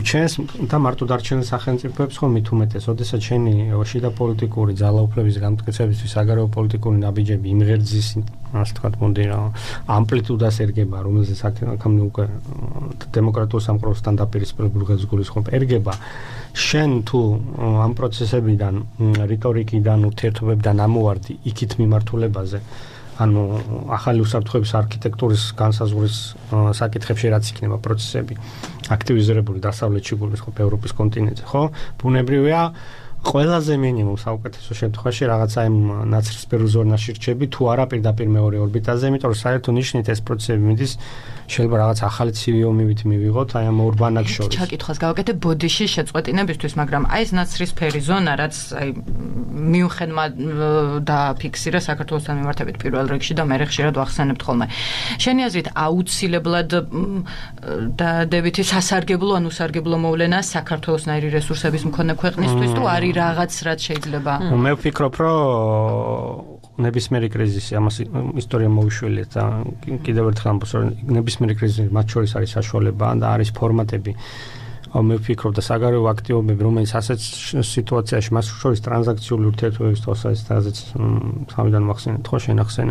და მარტო დარჩენილ სახელმწიფოებს ხომ მით უმეტეს, ოდესაც შენი შიდა პოლიტიკური ძალაუფლების გამტკიცებისთვის საგარეო პოლიტიკური ნაბიჯები იმღერძის, ასე ვთქვათ, მოდი რა, ამპლიტუდას ერგება, რომელზეც აქამდე უკვე დემოკრატიულ სამყაროსთან დაპირისპირებული ღერძგულის ხომ ერგება. შენ თუ ამ პროცესებიდან, რიტორიკიდან, ურთიერთობებიდან ამოვარდი იქით მიმართულებაზე, ანუ ახალი უსაფრთხოების არქიტექტურის განსაზღვრის საკითხებში რაც იქნება პროცესები აქტივიზირებული დასავლეთში გულს ხო ევროპის კონტინენტზე, ხო? ბუნებრივია ყველაზე მინიმუმ საუკეთესო შემთხვევაში რაღაცა იმ ნაცრისფერ ზონაში რჩები თუ არა პირდაპირ მეორე ორბიტაზე, იმიტომ რომ საერთო ნიშნით ეს პროცესები მიდის შეიძლება რაღაც ახალი ცივი ომივით მივიღოთ აი ამ ორ ბანაკს შორის. ჩაკითხვას გავაკეთე ბოდიშის შეწყვეტინებისთვის, მაგრამ აი ეს ნაცრისფერი ზონა, რაც აი მიუხედავად დააფიქსირა საქართველოსთან მიმართებით პირველ რიგში და მე ხშირად ვახსენებთ ხოლმე. შენი აზრით აუცილებლად დადებითი სასარგებლო ან უსარგებლო მოვლენა საქართველოსნაირი რესურსების მქონე ქვეყნისთვის თუ არის რაღაც რაც შეიძლება? მე ვფიქრობ, რომ ნებისმიერი კრიზისი ამას ისტორია მოუშვიელეთ და კიდევ ერთხელ ამბობს, რომ ნებისმიერი კრიზისი მათ შორის არის საშუალება და არის ფორმატები. მე ვფიქრობ და საგარეო აქტივობები, რომელიც ასეთ სიტუაციაში მას შორის ტრანზაქციული ურთიერთობების თვალსაზრისით, რაზეც სამიდან ვახსენეთ, ხო შენახსენე,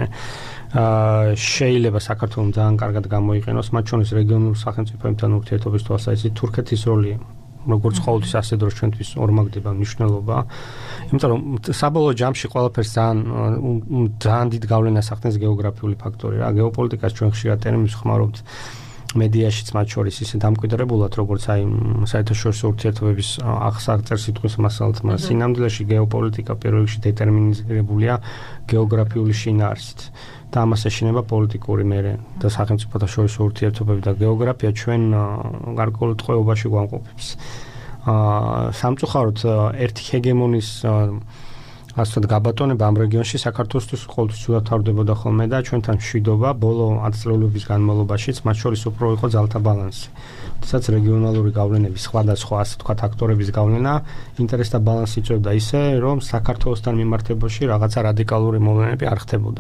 შეიძლება საქართველოს ძალიან კარგად გამოიყენოს, მათ შორის რეგიონულ სახელმწიფოებთან ურთიერთობის თვალსაზრისით თურქეთის როლი როგორც ყოველთვის ასე დროს ჩვენთვის ორმაგდება მნიშვნელობა. იმიტომ რომ საბოლოო ჯამში ყველაფერს ძალიან ძალიან დიდ გავლენას ახდენს გეოგრაფიული ფაქტორი რა. გეოპოლიტიკას ჩვენ ხშირად ტერმინს ხმარობთ მედიაშიც მათ შორის ისე დამკვიდრებულად, როგორც აი საერთაშორისო ურთიერთობების აღსაღწერ სიტყვის მასალად, მაგრამ სინამდვილეში გეოპოლიტიკა პირველ რიგში დეტერმინირებულია გეოგრაფიული შინაარსით. და ამას ეშინება პოლიტიკური მერე და სახელმწიფოთა შორისო ურთიერთობები და გეოგრაფია ჩვენ გარკვეულ ტყვეობაში გვამყოფებს. აა სამწუხაროდ ერთი ჰეგემონის ასე ვთქვათ გაბატონება ამ რეგიონში საქართველოსთვის ყოველთვის ცუდად თავდებოდა ხოლმე და ჩვენთან მშვიდობა ბოლო ათი წლების განმავლობაშიც მათ შორის უფრო იყო ძალთა ბალანსი. თუმცა რეგიონალური გავლენების სხვადასხვა ასე ვთქვათ აქტორების გავლენა ინტერესთა ბალანსი იწვევდა ისე, რომ საქართველოსთან მიმართებაში რაღაცა რადიკალური მოვლენები არ ხდებოდა.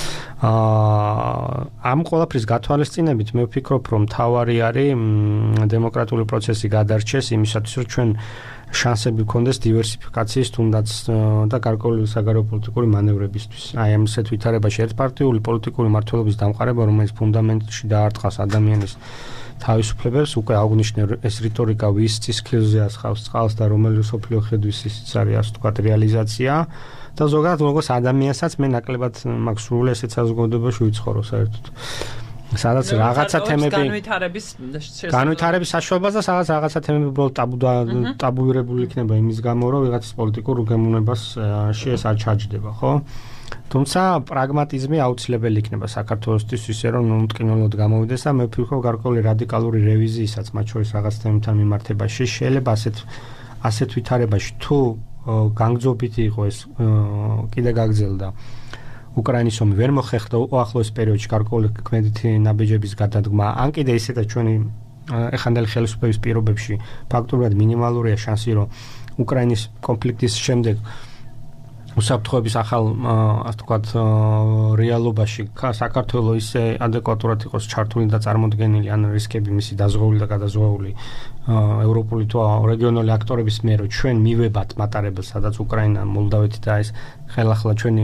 აა ამ ყველაფრის გათვალისწინებით მე ვფიქრობ, რომ თავარი არის დემოკრატიული პროცესი გადარჩეს იმისათვის, რომ ჩვენ შანსები გქონდეს დივერსიფიკაციის თუნდაც და გარკვეული საგარეო პოლიტიკური მანევრებისთვის. აი ამ ასეთ ვითარებაში ერთპარტიული პოლიტიკური მმართველობის დამყარება, რომელიც ფუნდამენტში დაარტყას ადამიანის თავისუფლებებს, უკვე აღნიშნე ეს რიტორიკა ვის ცისქილზე ასხავს წყალს და რომელი სოფლიო ხედვის ისიც არის ასე ვთქვათ რეალიზაცია და ზოგადად როგორც ადამიანსაც მე ნაკლებად მაქვს სრული ესეც საზოგადოებაში ვიცხოვრო საერთოდ. სადაც რაღაცა თემები განვითარების განვითარების საშუალებას და სადაც რაღაცა თემები უბრალოდ ტაბუ ტაბუირებული იქნება იმის გამო, რომ ვიღაცის პოლიტიკურ გემოვნებას შეეს არ ჩაჯდება, ხო? თუმცა პრაგმატიზმი აუცილებელი იქნება საქართველოსთვის ისე რომ მტკივნეულად გამოვიდეს და მე ვფიქრობ გარკვეული რადიკალური რევიზიისაც მათ შორის რაღაც თემებთან მიმართებაში შეიძლება ასეთ ასეთ ვითარებაში თუ განგზობითი იყო ეს კიდე გაგრძელდა უკრაინის ომი ვერ მოხერხდა უახლოეს პერიოდში გარკვეული ქმედითი ნაბიჯების გადადგმა, ან კიდე ისედაც ჩვენი ეხანდელი ხელისუფლების პირობებში ფაქტობრივად მინიმალურია შანსი, რომ უკრაინის კონფლიქტის შემდეგ უსაფრთხოების ახალ ასე ვთქვათ რეალობაში საქართველოს ისე ადეკვატურად იყოს ჩართული და წარმოდგენილი ან რისკები მისი დაზღვეული და გადაზღვეული ევროპული თუ რეგიონული აქტორების მიერ ჩვენ მივებათ მატარებელს, სადაც უკრაინა, მოლდავეთი და ეს ხელახლა ჩვენი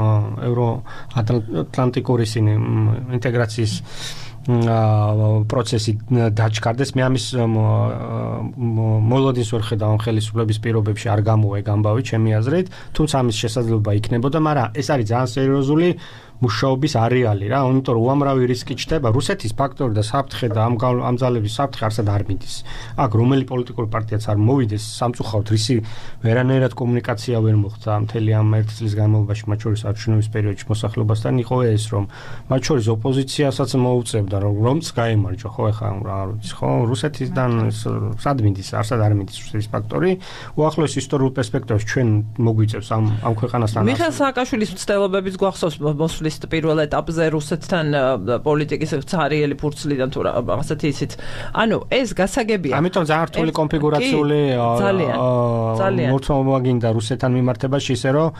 ევროატლანტიკური ინტეგრაციის პროცესი დაჩქარდეს. მე ამის მოლოდინს ვერ ხედავ ამ ხელისუფლების პირობებში არ გამოვე გამბავი ჩემი აზრით, თუმცა ამის შესაძლებლობა იქნებოდა, მაგრამ ეს არის ძალიან სერიოზული მუშაობის არეალი რა, იმიტომ რომ უამრავი რისკი ჩნდება. რუსეთის ფაქტორი და საფრთხე და ამ ამ ძალების საფრთხე არსად არ მიდის. აქ რომელი პოლიტიკური პარტიაც არ მოვიდეს, სამწუხაროდ რისი ვერანაირად კომუნიკაცია ვერ მოხდა მთელი ამ ერთი წლის განმავლობაში, მათ შორის არჩევნების პერიოდში მოსახლეობასთან იყო ეს, რომ მათ შორის ოპოზიციასაც მოუწევდა, რომ რომც გაემარჯვა, ხო, ეხლა რა ვიცი, ხო, რუსეთისგან სად მიდის, არსად არ მიდის რუსეთის ფაქტორი. უახლოეს ისტორიულ პერსპექტივაში ჩვენ მოგვიწევს ამ ამ ქვეყანასთან. მიხეილ სააკაშვილის მცდელობების გვახსოვს მოსვლის პირველ ეტაპზე რუსეთთან პოლიტიკის ცარიელი ფურცლიდან თუ რაღაცეთი ისიც. ანუ ეს გასაგებია. ამიტომ ძალიან რთული კონფიგურაციული ძალიან ძალიან მოწმობა გინდა რუსეთთან მიმართებაში ისე რომ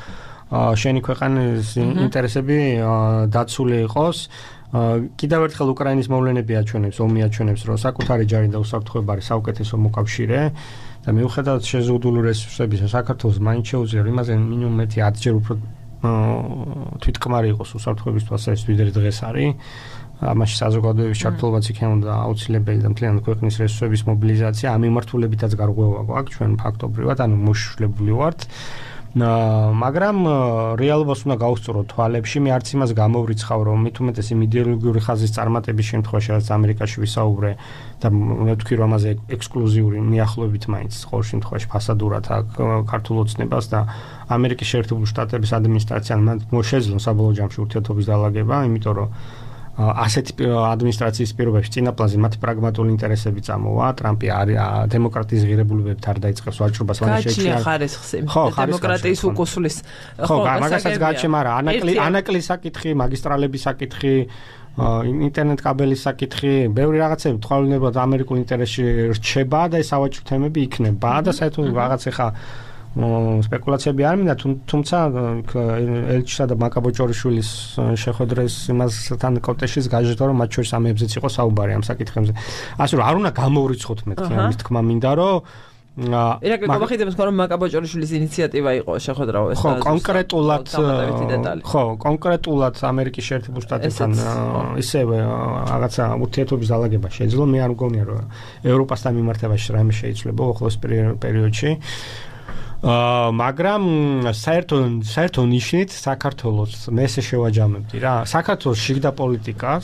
შენი ქვეყანის ინტერესები დაცული იყოს. კიდევ ერთხელ უკრაინის მოვლენები აჩვენებს, ომი აჩვენებს, რომ საკუთარი ჯარი და უსაფრთხოება არის საუკეთესო მოკავშირე და მიუხედავად შეზღუდული რესურსებისა, საქართველოს მაინც შეუძლია იმაზე მინიმუმ ერთი ათჯერ უფრო თვითკმარი იყოს უსაფრთხოების თვალსაზრისით, ვიდრე დღეს არის. ამაში საზოგადოების ჩართულობაც იქნებოდა აუცილებელი და მთლიანი ქვეყნის რესურსების მობილიზაცია. ამ მიმართულებითაც გარღვევა გვაქვს ჩვენ ფაქტობრივად, ანუ მოშიშვლებული ვართ. მაგრამ რეალობას უნდა გავუსწოროთ თვალებში. მე არც იმას გამოვრიცხავ, რომ მით უმეტეს იმ იდეოლოგიური ხაზის წარმატების შემთხვევაში, რაც ამერიკაში ვისაუბრე და უნდა თქვი, რომ ამაზე ექსკლუზიური მიახლოებით მაინც ყოველ შემთხვევაში ფასადურად აქვს ქართულ ოცნებას და ამერიკის შეერთებული შტატების ადმინისტრაციამ მოშეძლო საბოლოო ჯამში ურთიერთობის დალაგება, იმიტომ რომ ასეთი ადმინისტრაციის პირობებში წინა პლანზე მათი პრაგმატული ინტერესები წამოვა. ტრამპი დემოკრატიის ღირებულებებით არ დაიწყებს ვაჭრობას, მაგრამ შეჭრა ხარისხს დემოკრატიის უკუსulis. ხო, მაგასაც გაჩემ არა, ანაკლის საკითხი, მაგისტრალების საკითხი, ინტერნეტ კაბელის საკითხი, ბევრი რაღაცები თვალინებად ამერიკულ ინტერესში რჩება და ეს სავაჭრო თემები იქნება და საერთოდ რაღაც ახლა სპეკულაციები არ მინდა, თუმცა ელჩისა და მაკაბოჭორიშვილის შეხვედრის იმასთან კონტექსტში გაჟღერდა, რომ მათ შორის ამებზეც იყო საუბარი ამ საკითხებზე. ასე რომ არ უნდა გამოვრიცხოთ მეთქი, ამის თქმა მინდა, რომ ირაკლი გომახიდებს თქვა, რომ მაკაბოჭორიშვილის ინიციატივა იყო შეხვედრა ეს ხო, კონკრეტულად ხო, კონკრეტულად ამერიკის შეერთებულ შტატებთან ისევე რაღაცა ურთიერთობის დალაგება შეძლო. მე არ მგონია, რომ ევროპასთან მიმართებაში რაიმე შეიძლება ახლოს პერიოდში. აა მაგრამ საერთო საერთო ნიშნით საქართველოს მე ესე შევაჯამებდი რა. საქართველოს შიგდა პოლიტიკას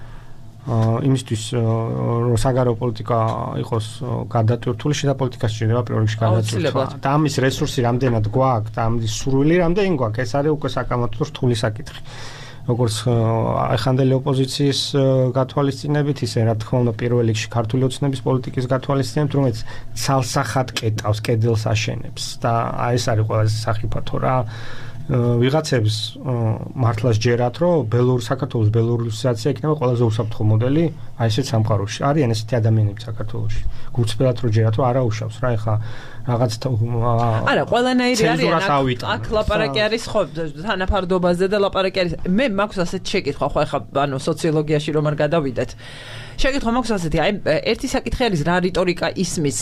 აა იმისთვის რომ საგარეო პოლიტიკა იყოს გადატვირთული, შიგდა პოლიტიკას შეიძლება პირველ რიგში გადაწყვეტა. და ამის რესურსი რამდენად გვაქვს და ამის სურვილი რამდენი გვაქვს, ეს არის უკვე საკამათო რთული საკითხი. როგორც ახანდელი ოპოზიციის გათვალისწინებით, ისე რა თქმა უნდა პირველ რიგში ქართული ოცნების პოლიტიკის გათვალისწინებით, რომელიც ცალსახად კეტავს, კედელს აშენებს და ეს არის ყველაზე სახიფათო რა. ვიღაცებს მართლაც ჯერათ, რომ ბელორუს საქართველოს ბელორუსიზაცია იქნება ყველაზე უსაფრთხო მოდელი, აი ესეც სამყაროში. არიან ესეთი ადამიანები საქართველოში. გულწრფელად რო ჯერათ, რომ არა უშავს რა, ეხა რაღაც არა, ყველანაირი არის აქ ლაპარაკი არის ხო თანაფარდობაზე და ლაპარაკი არის. მე მაქვს ასეთ შეკითხვა, ხო ეხა ანუ სოციოლოგიაში რომ არ გადავიდეთ. შეკითხვა მაქვს ასეთი, აი ერთი საკითხი არის რა რიტორიკა ისმის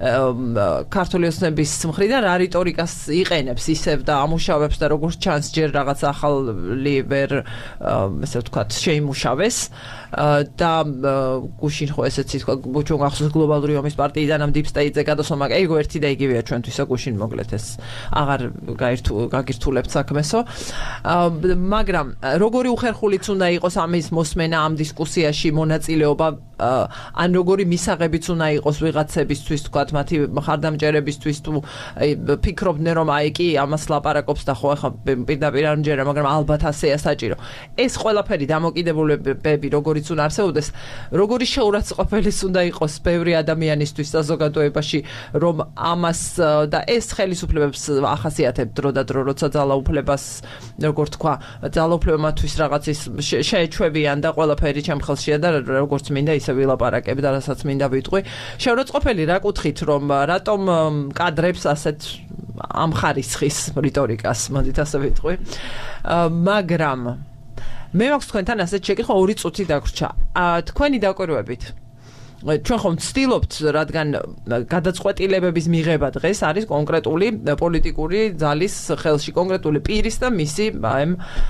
ქართული ოცნების მხრიდან, რა რიტორიკას იყენებს ისევ და ამუშავებს და როგორც ჩანს ჯერ რაღაც ახალი ვერ ესე ვთქვათ შეიმუშავეს და გუშინ ხო ესეც თქვა ჩვენ გახსოვს გლობალური ომის პარტიიდან ამ დიპ სტეიტზე გადასვლა, ეგო ერთი და იგივეა ჩვენთვისა გუშინ მოკლედ ეს აღარ გაგირთულებთ საქმესო. მაგრამ როგორი უხერხულიც უნდა იყოს ამის მოსმენა ამ დისკუსიაში მონაწილეობა ან როგორი მისაღებიც უნდა იყოს ვიღაცებისთვის თქვათ მათი მხარდამჭერებისთვის თუ ფიქრობდნენ რომ აი კი ამას ლაპარაკობს და ხო ახლა პირდაპირ არ მჯერა, მაგრამ ალბათ ასეა საჭირო. ეს ყველაფერი დამოკიდებულებები როგორიც უნდა არსებობდეს, როგორი შეურაცხყოფელიც უნდა იყოს ბევრი ადამიანისთვის საზოგადოებაში, რომ ამას და ეს ხელისუფლებებს ახასიათებთ დრო და დრო, როცა ძალაუფლებას როგორ თქვა, ძალაუფლებამათვის რაღაცის შეეჩვევიან და ყველაფერი ჩემ ხელშია და როგორც მინდა ისე ვილაპარაკებ და რასაც მინდა ვიტყვი. შეურაცხყოფელი რა კუთხით, რომ რატომ კადრებს ასეთ ამ ხარისხის რიტორიკას, მოდით ასე ვიტყვი. მაგრამ მე მაქვს თქვენთან ასეთ შეკითხვა ორი წუთი დაგვრჩა. თქვენი დაკვირვებით ჩვენ ხომ ვცდილობთ, რადგან გადაწყვეტილებების მიღება დღეს არის კონკრეტული პოლიტიკური ძალის ხელში, კონკრეტული პირის და მისი აი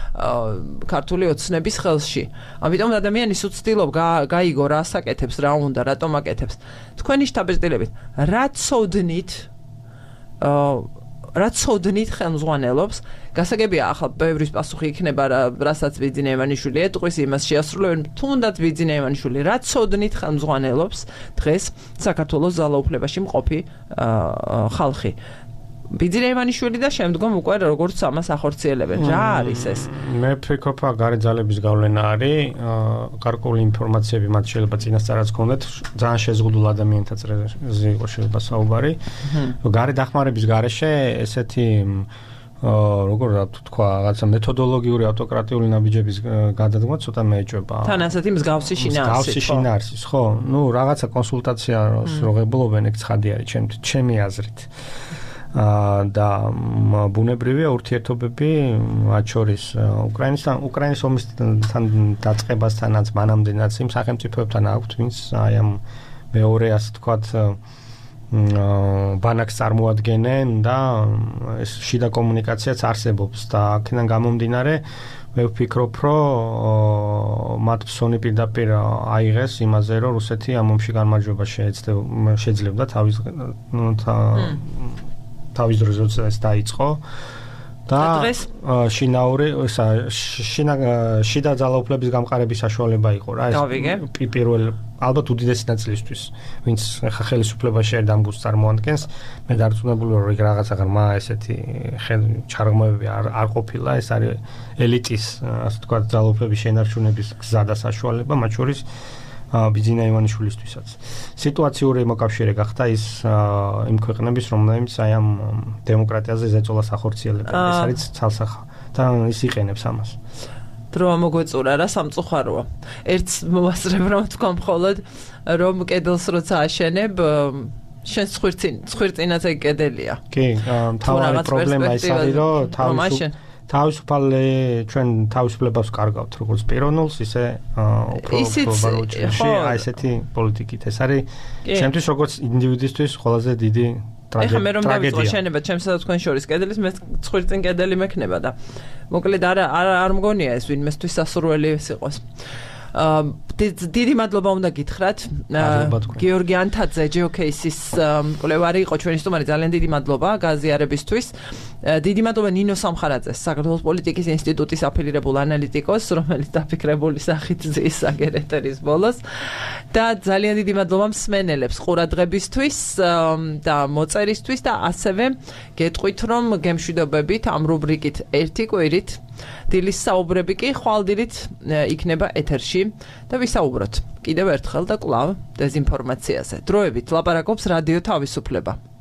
ქართული ოცნების ხელში. ამიტომ ადამიანის უცდილობ გაიგო რა საკეთებს, რა უნდა, რატომ აკეთებს. თქვენი შტაბ-ბიძილებით რა ცოდნით რა ცოდნით ხელმძღვანელობს, გასაგებია ახლა ბევრის პასუხი იქნება რასაც ვიძინე ივანიშვილი ეტყვის, იმას შეასრულებენ, თუნდაც ვიძინე ივანიშვილი რა ცოდნით ხელმძღვანელობს დღეს საქართველოს ძალაუფლებაში მყოფი ხალხი. ვიძინე ივანიშვილი და შემდგომ უკვე როგორც ამას ახორციელებენ. რა არის ეს? მე ვფიქრობ, გარე ძალების გავლენა არის, გარკვეული ინფორმაციები მათ შეიძლება წინასწარაც გქონდეთ, ძალიან შეზღუდულ ადამიანთა წრეზე იყო შეიძლება საუბარი. გარე დახმარების გარეშე ესეთი როგორ თქვა, რაღაცა მეთოდოლოგიური ავტოკრატიული ნაბიჯების გადადგმა ცოტა მეეჭვება. თან ასეთი მსგავსი შინაარსი. მსგავსი შინაარსის, ხო. ნუ რაღაცა კონსულტაციას როღებულობენ, ეგ ცხადი არის ჩემთვის, ჩემი აზრით. და ბუნებრივია ურთიერთობები მათ შორის უკრაინისთან უკრაინის ომისთან დაწყებასთანაც მანამდენაც იმ სახელმწიფოებთან აქვთ ვინც აი ამ მეორე ასე ვთქვათ ბანაკს წარმოადგენენ და ეს შიდა კომუნიკაციაც არსებობს და აქედან გამომდინარე მე ვფიქრობ რომ მათ ფსონი პირდაპირ აიღეს იმაზე რომ რუსეთი ამ ომში გამარჯვება შეეძლებდა თავის თავის დროზე ეს დაიწყო და შინაური შიდა ძალაუფლების გამყარების საშუალება იყო რა ეს პირველ ალბათ უდიდესი ნაწილისთვის ვინც ხა ხელისუფლებაში ერთ ამბულს წარმოადგენს მე დარწმუნებული ვარ რომ რაღაცა ღრმა ესეთი ჩარღმავები არ არ ყოფილა ეს არის ელიტის ასე ვთქვათ ძალაუფლების შენარჩუნების გზა და საშუალება მათ შორის ბიძინა ივანიშვილისთვისაც სიტუაციური მოკავშირე გახდა ის იმ ქვეყნების რომელიც აი ამ დემოკრატიაზე ზეწოლას ახორციელებენ ეს არის ცალსახა და ის იყენებს ამას დრო მოგვეწურა რა სამწუხაროა ერთ მოასწრებ რომ თქვა მხოლოდ რომ კედელს როცა აშენებ შენ ხვირწინ ხვირწინაც ეგ კედელია კი თავარი პრობლემა ის არის რომ თავის თავისუფალი ჩვენ თავისუფლებას კარგავთ როგორც პიროვნულს ისე უფრო ბაროჩში აი ესეთი პოლიტიკით ეს არის ჩემთვის როგორც ინდივიდისთვის ყველაზე დიდი ტრაგედია ეხლა მე რომ დავიწყო შენება ჩემსა და თქვენ შორის კედელის მე ხვირწინ კედელი მექნება და მოკლედ არ არ მგონია ეს ვინმესთვის სასურველი ეს იყოს დიდი მადლობა უნდა გითხრათ გიორგი ანთაძე ჯეოკეისის კვლევარი იყო ჩვენი სტუმარი ძალიან დიდი მადლობა გაზიარებისთვის დიდი მადლობა ნინო სამხარაძეს საქართველოს პოლიტიკის ინსტიტუტის აფილირებულ ანალიტიკოს რომელიც დაფიქრებული სახით ზის აგერეტერის ბოლოს და ძალიან დიდი მადლობა მსმენელებს ყურადღებისთვის და მოწერისთვის და ასევე გეტყვით რომ გემშვიდობებით ამ რუბრიკით ერთი კვირით დილის საუბრები კი ხვალდილით იქნება ეთერში და ვისაუბროთ კიდევ ერთხელ და კვლავ დეზინფორმაციაზე დროებით ლაპარაკობს რადიო თავისუფლება